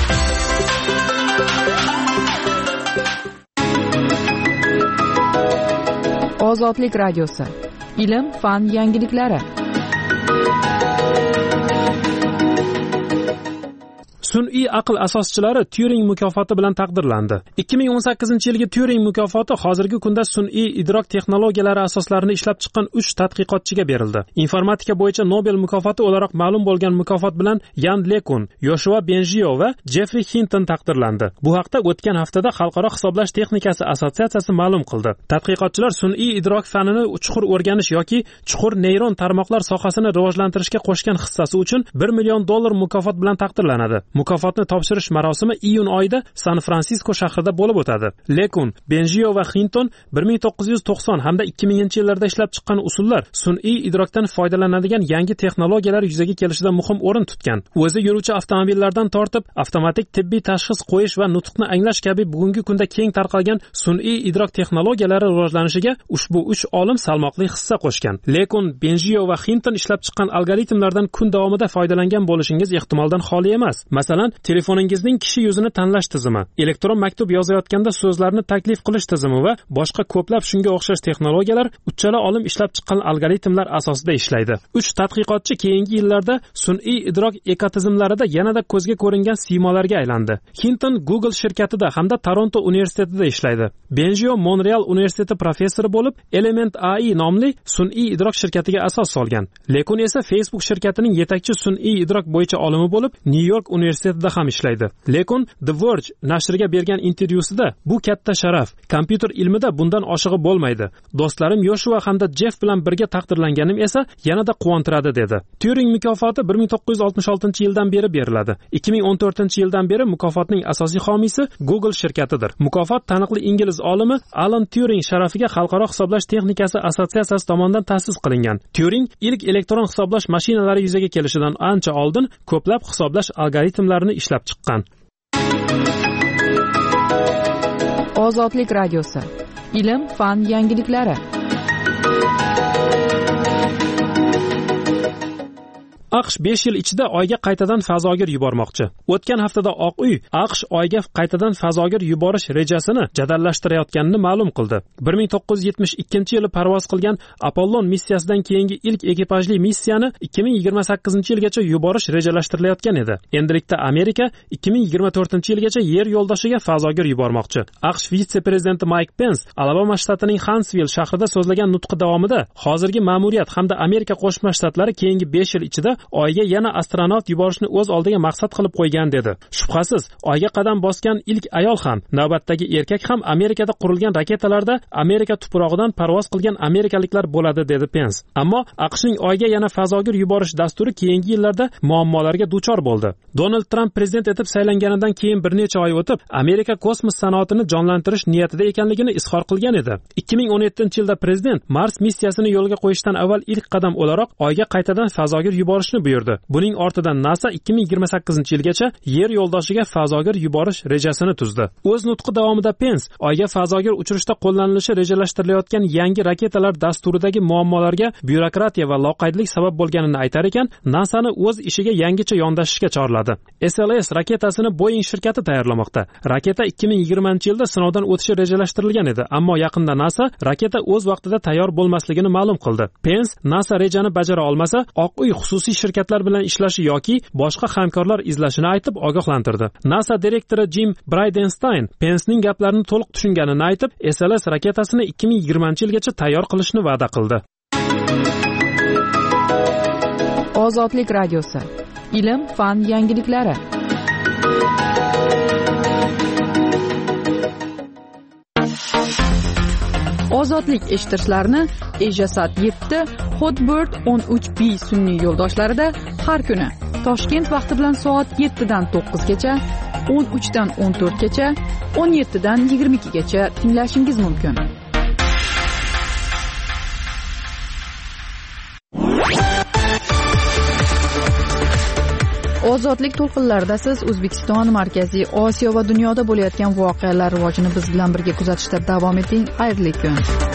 Ozodlik radiosi. Ilm, fan yangiliklari. Sun'iy aql asoschilari Turing mukofoti bilan taqdirlandi. 2018-yilgi Turing mukofoti hozirgi kunda sun'iy idrok texnologiyalari asoslarini ishlab chiqqan 3 tadqiqotchiga berildi. Informatika bo'yicha Nobel mukofoti o'laroq ma'lum bo'lgan mukofot bilan Yan Lekun, Yoshua Bengio va Jeffrey Hinton taqdirlandi. Bu haqda o'tgan haftada Xalqaro hisoblash texnikasi assotsiatsiyasi ma'lum qildi. Tadqiqotchilar sun'iy idrok fanini chuqur o'rganish yoki chuqur neyron tarmoqlar sohasini rivojlantirishga qo'shgan hissasi uchun $1 million mukofot bilan taqdirlanadi. Mukofotni topshirish marosimi iyun oyida San-Fransisko shahrida bo'lib o'tadi. Lekun, Bengio va Hinton 1990 hamda 2000-yillarda ishlab chiqqan usullar sun'iy idrokdan foydalanadigan yangi texnologiyalar yuzaga kelishida muhim o'rin tutgan. O'zi yuruvchi avtomobillardan tortib, avtomatik tibbiy tashxis qo'yish va nutqni anglash kabi bugungi kunda keng tarqalgan sun'iy idrok texnologiyalari rivojlanishiga ushbu 3 olim salmoqli hissa qo'shgan. Lekun, Bengio va Hinton ishlab chiqqan algoritmlardan kun davomida foydalangan bo'lishingiz ehtimoldan xoli emas. Masalan, telefoningizning kishi yuzini tanlash tizimi, elektron maktub yozayotganda so'zlarni taklif qilish tizimi va boshqa ko'plab shunga o'xshash texnologiyalar uchala olim ishlab chiqqan algoritmlar asosida ishlaydi. 3 tadqiqotchi keyingi yillarda sun'iy idrok ekotizimlarida yanada ko'zga ko'ringan siymolarga aylandi. Hinton Google shirkatida hamda Toronto universitetida ishlaydi. Bengio Montreal universiteti professori bo'lib, Element AI nomli sun'iy idrok shirkatiga asos solgan. Lekun esa Facebook shirkatining yetakchi sun'iy idrok bo'yicha olimi bo'lib, New York universitetida ham ishlaydi. Lekun The Verge nashriga bergan intervyusida bu katta sharaf, kompyuter ilmida bundan oshig'i bo'lmaydi. Do'stlarim Yoshua hamda Jeff bilan birga taqdirlanganim esa yanada quvontiradi dedi. Turing mukofoti 1966-yildan beri beriladi. 2014-yildan beri mukofotning asosiy homiysi Google shirkatidir. Mukofot taniqli ingliz olimi Alan Turing sharafiga Xalqaro hisoblash texnikasi assotsiatsiyasi tomonidan ta'sis qilingan. Turing ilk elektron hisoblash mashinalari yuzaga kelishidan ancha oldin ko'plab hisoblash algoritmlarini ishlab chiqqan. Ozodlik radiosi. Ilm, fan yangiliklari. AQSh 5 yil ichida Oyga qaytadan fazogir yubormoqchi. O'tgan haftada Oq uy AQSh Oyga qaytadan fazogir yuborish rejasini jadallashtirayotganini ma'lum qildi. 1972-yili parvoz qilgan Apollon missiyasidan keyingi ilk ekipajli missiyani 2028-yilgacha yuborish rejalashtirilayotgan edi. Endilikda Amerika 2024-yilgacha Yer yo'ldoshiga fazogir yubormoqchi. AQSh vitse-prezidenti Mike Pence Alabama shtatining Huntsville shahrida so'zlagan nutqi davomida hozirgi ma'muriyat hamda Amerika Qo'shma Shtatlari keyingi 5 yil ichida Oyga yana astronavt yuborishni o'z oldiga maqsad qilib qo'ygan dedi. Shubhasiz, Oyga qadam bosgan ilk ayol ham, navbatdagi erkak ham Amerikada qurilgan raketalarda Amerika tuprog'idan parvoz qilgan amerikaliklar bo'ladi dedi Pence. Ammo AQShning Oyga yana fazogir yuborish dasturi keyingi yillarda muammolarga duchor bo'ldi. Donald Trump prezident etib saylanganidan keyin bir necha oy o'tib, Amerika kosmos sanoatini jonlantirish niyatida ekanligini izhor qilgan edi. 2017-yilda prezident Mars missiyasini yo'lga qo'yishdan avval ilk qadam o'laroq Oyga qaytadan fazogir yuborishni buyurdi. Buning ortidan NASA 2028-yilgacha Yer yo'ldoshiga fazogir yuborish rejasini tuzdi. O'z nutqi davomida Pence Oyga fazogir uchirishda qo'llanilishi rejalashtirilayotgan yangi raketalar dasturidagi muammolarga byurokratiya va loqaydlik sabab bo'lganini aytar ekan, NASAni o'z ishiga yangicha yondashishga chorladi. SLS raketasini Boeing shirkati tayyorlamoqda. Raketa 2020-yilda sinovdan o'tishi rejalashtirilgan edi, ammo yaqinda NASA raketa o'z vaqtida tayyor bo'lmasligini ma'lum qildi. Pence NASA rejani bajara olmasa, Oq uy xususiy shirkatlar bilan ishlashi yoki boshqa hamkorlar izlashini aytib ogohlantirdi. NASA direktori Jim Bridenstine Pencening gaplarini to'liq tushunganini aytib, SLS raketasini 2020-yilgacha tayyor qilishni va'da qildi. Ozodlik radiosi. Ilm, fan yangiliklari. Ozodlik eshittirishlarini Ejasat 7, Hotbird 13B sun'iy yo'ldoshlarida har kuni Toshkent vaqti bilan soat 7 dan 9 gacha, 13 dan 14 gacha, 17 dan 22 gacha tinglashingiz mumkin. Ozodlik to'lqinlarida siz O'zbekiston, Markaziy Osiyo va dunyoda bo'layotgan voqealar rivojini biz bilan birga kuzatishda davom eting. Xayrli kun.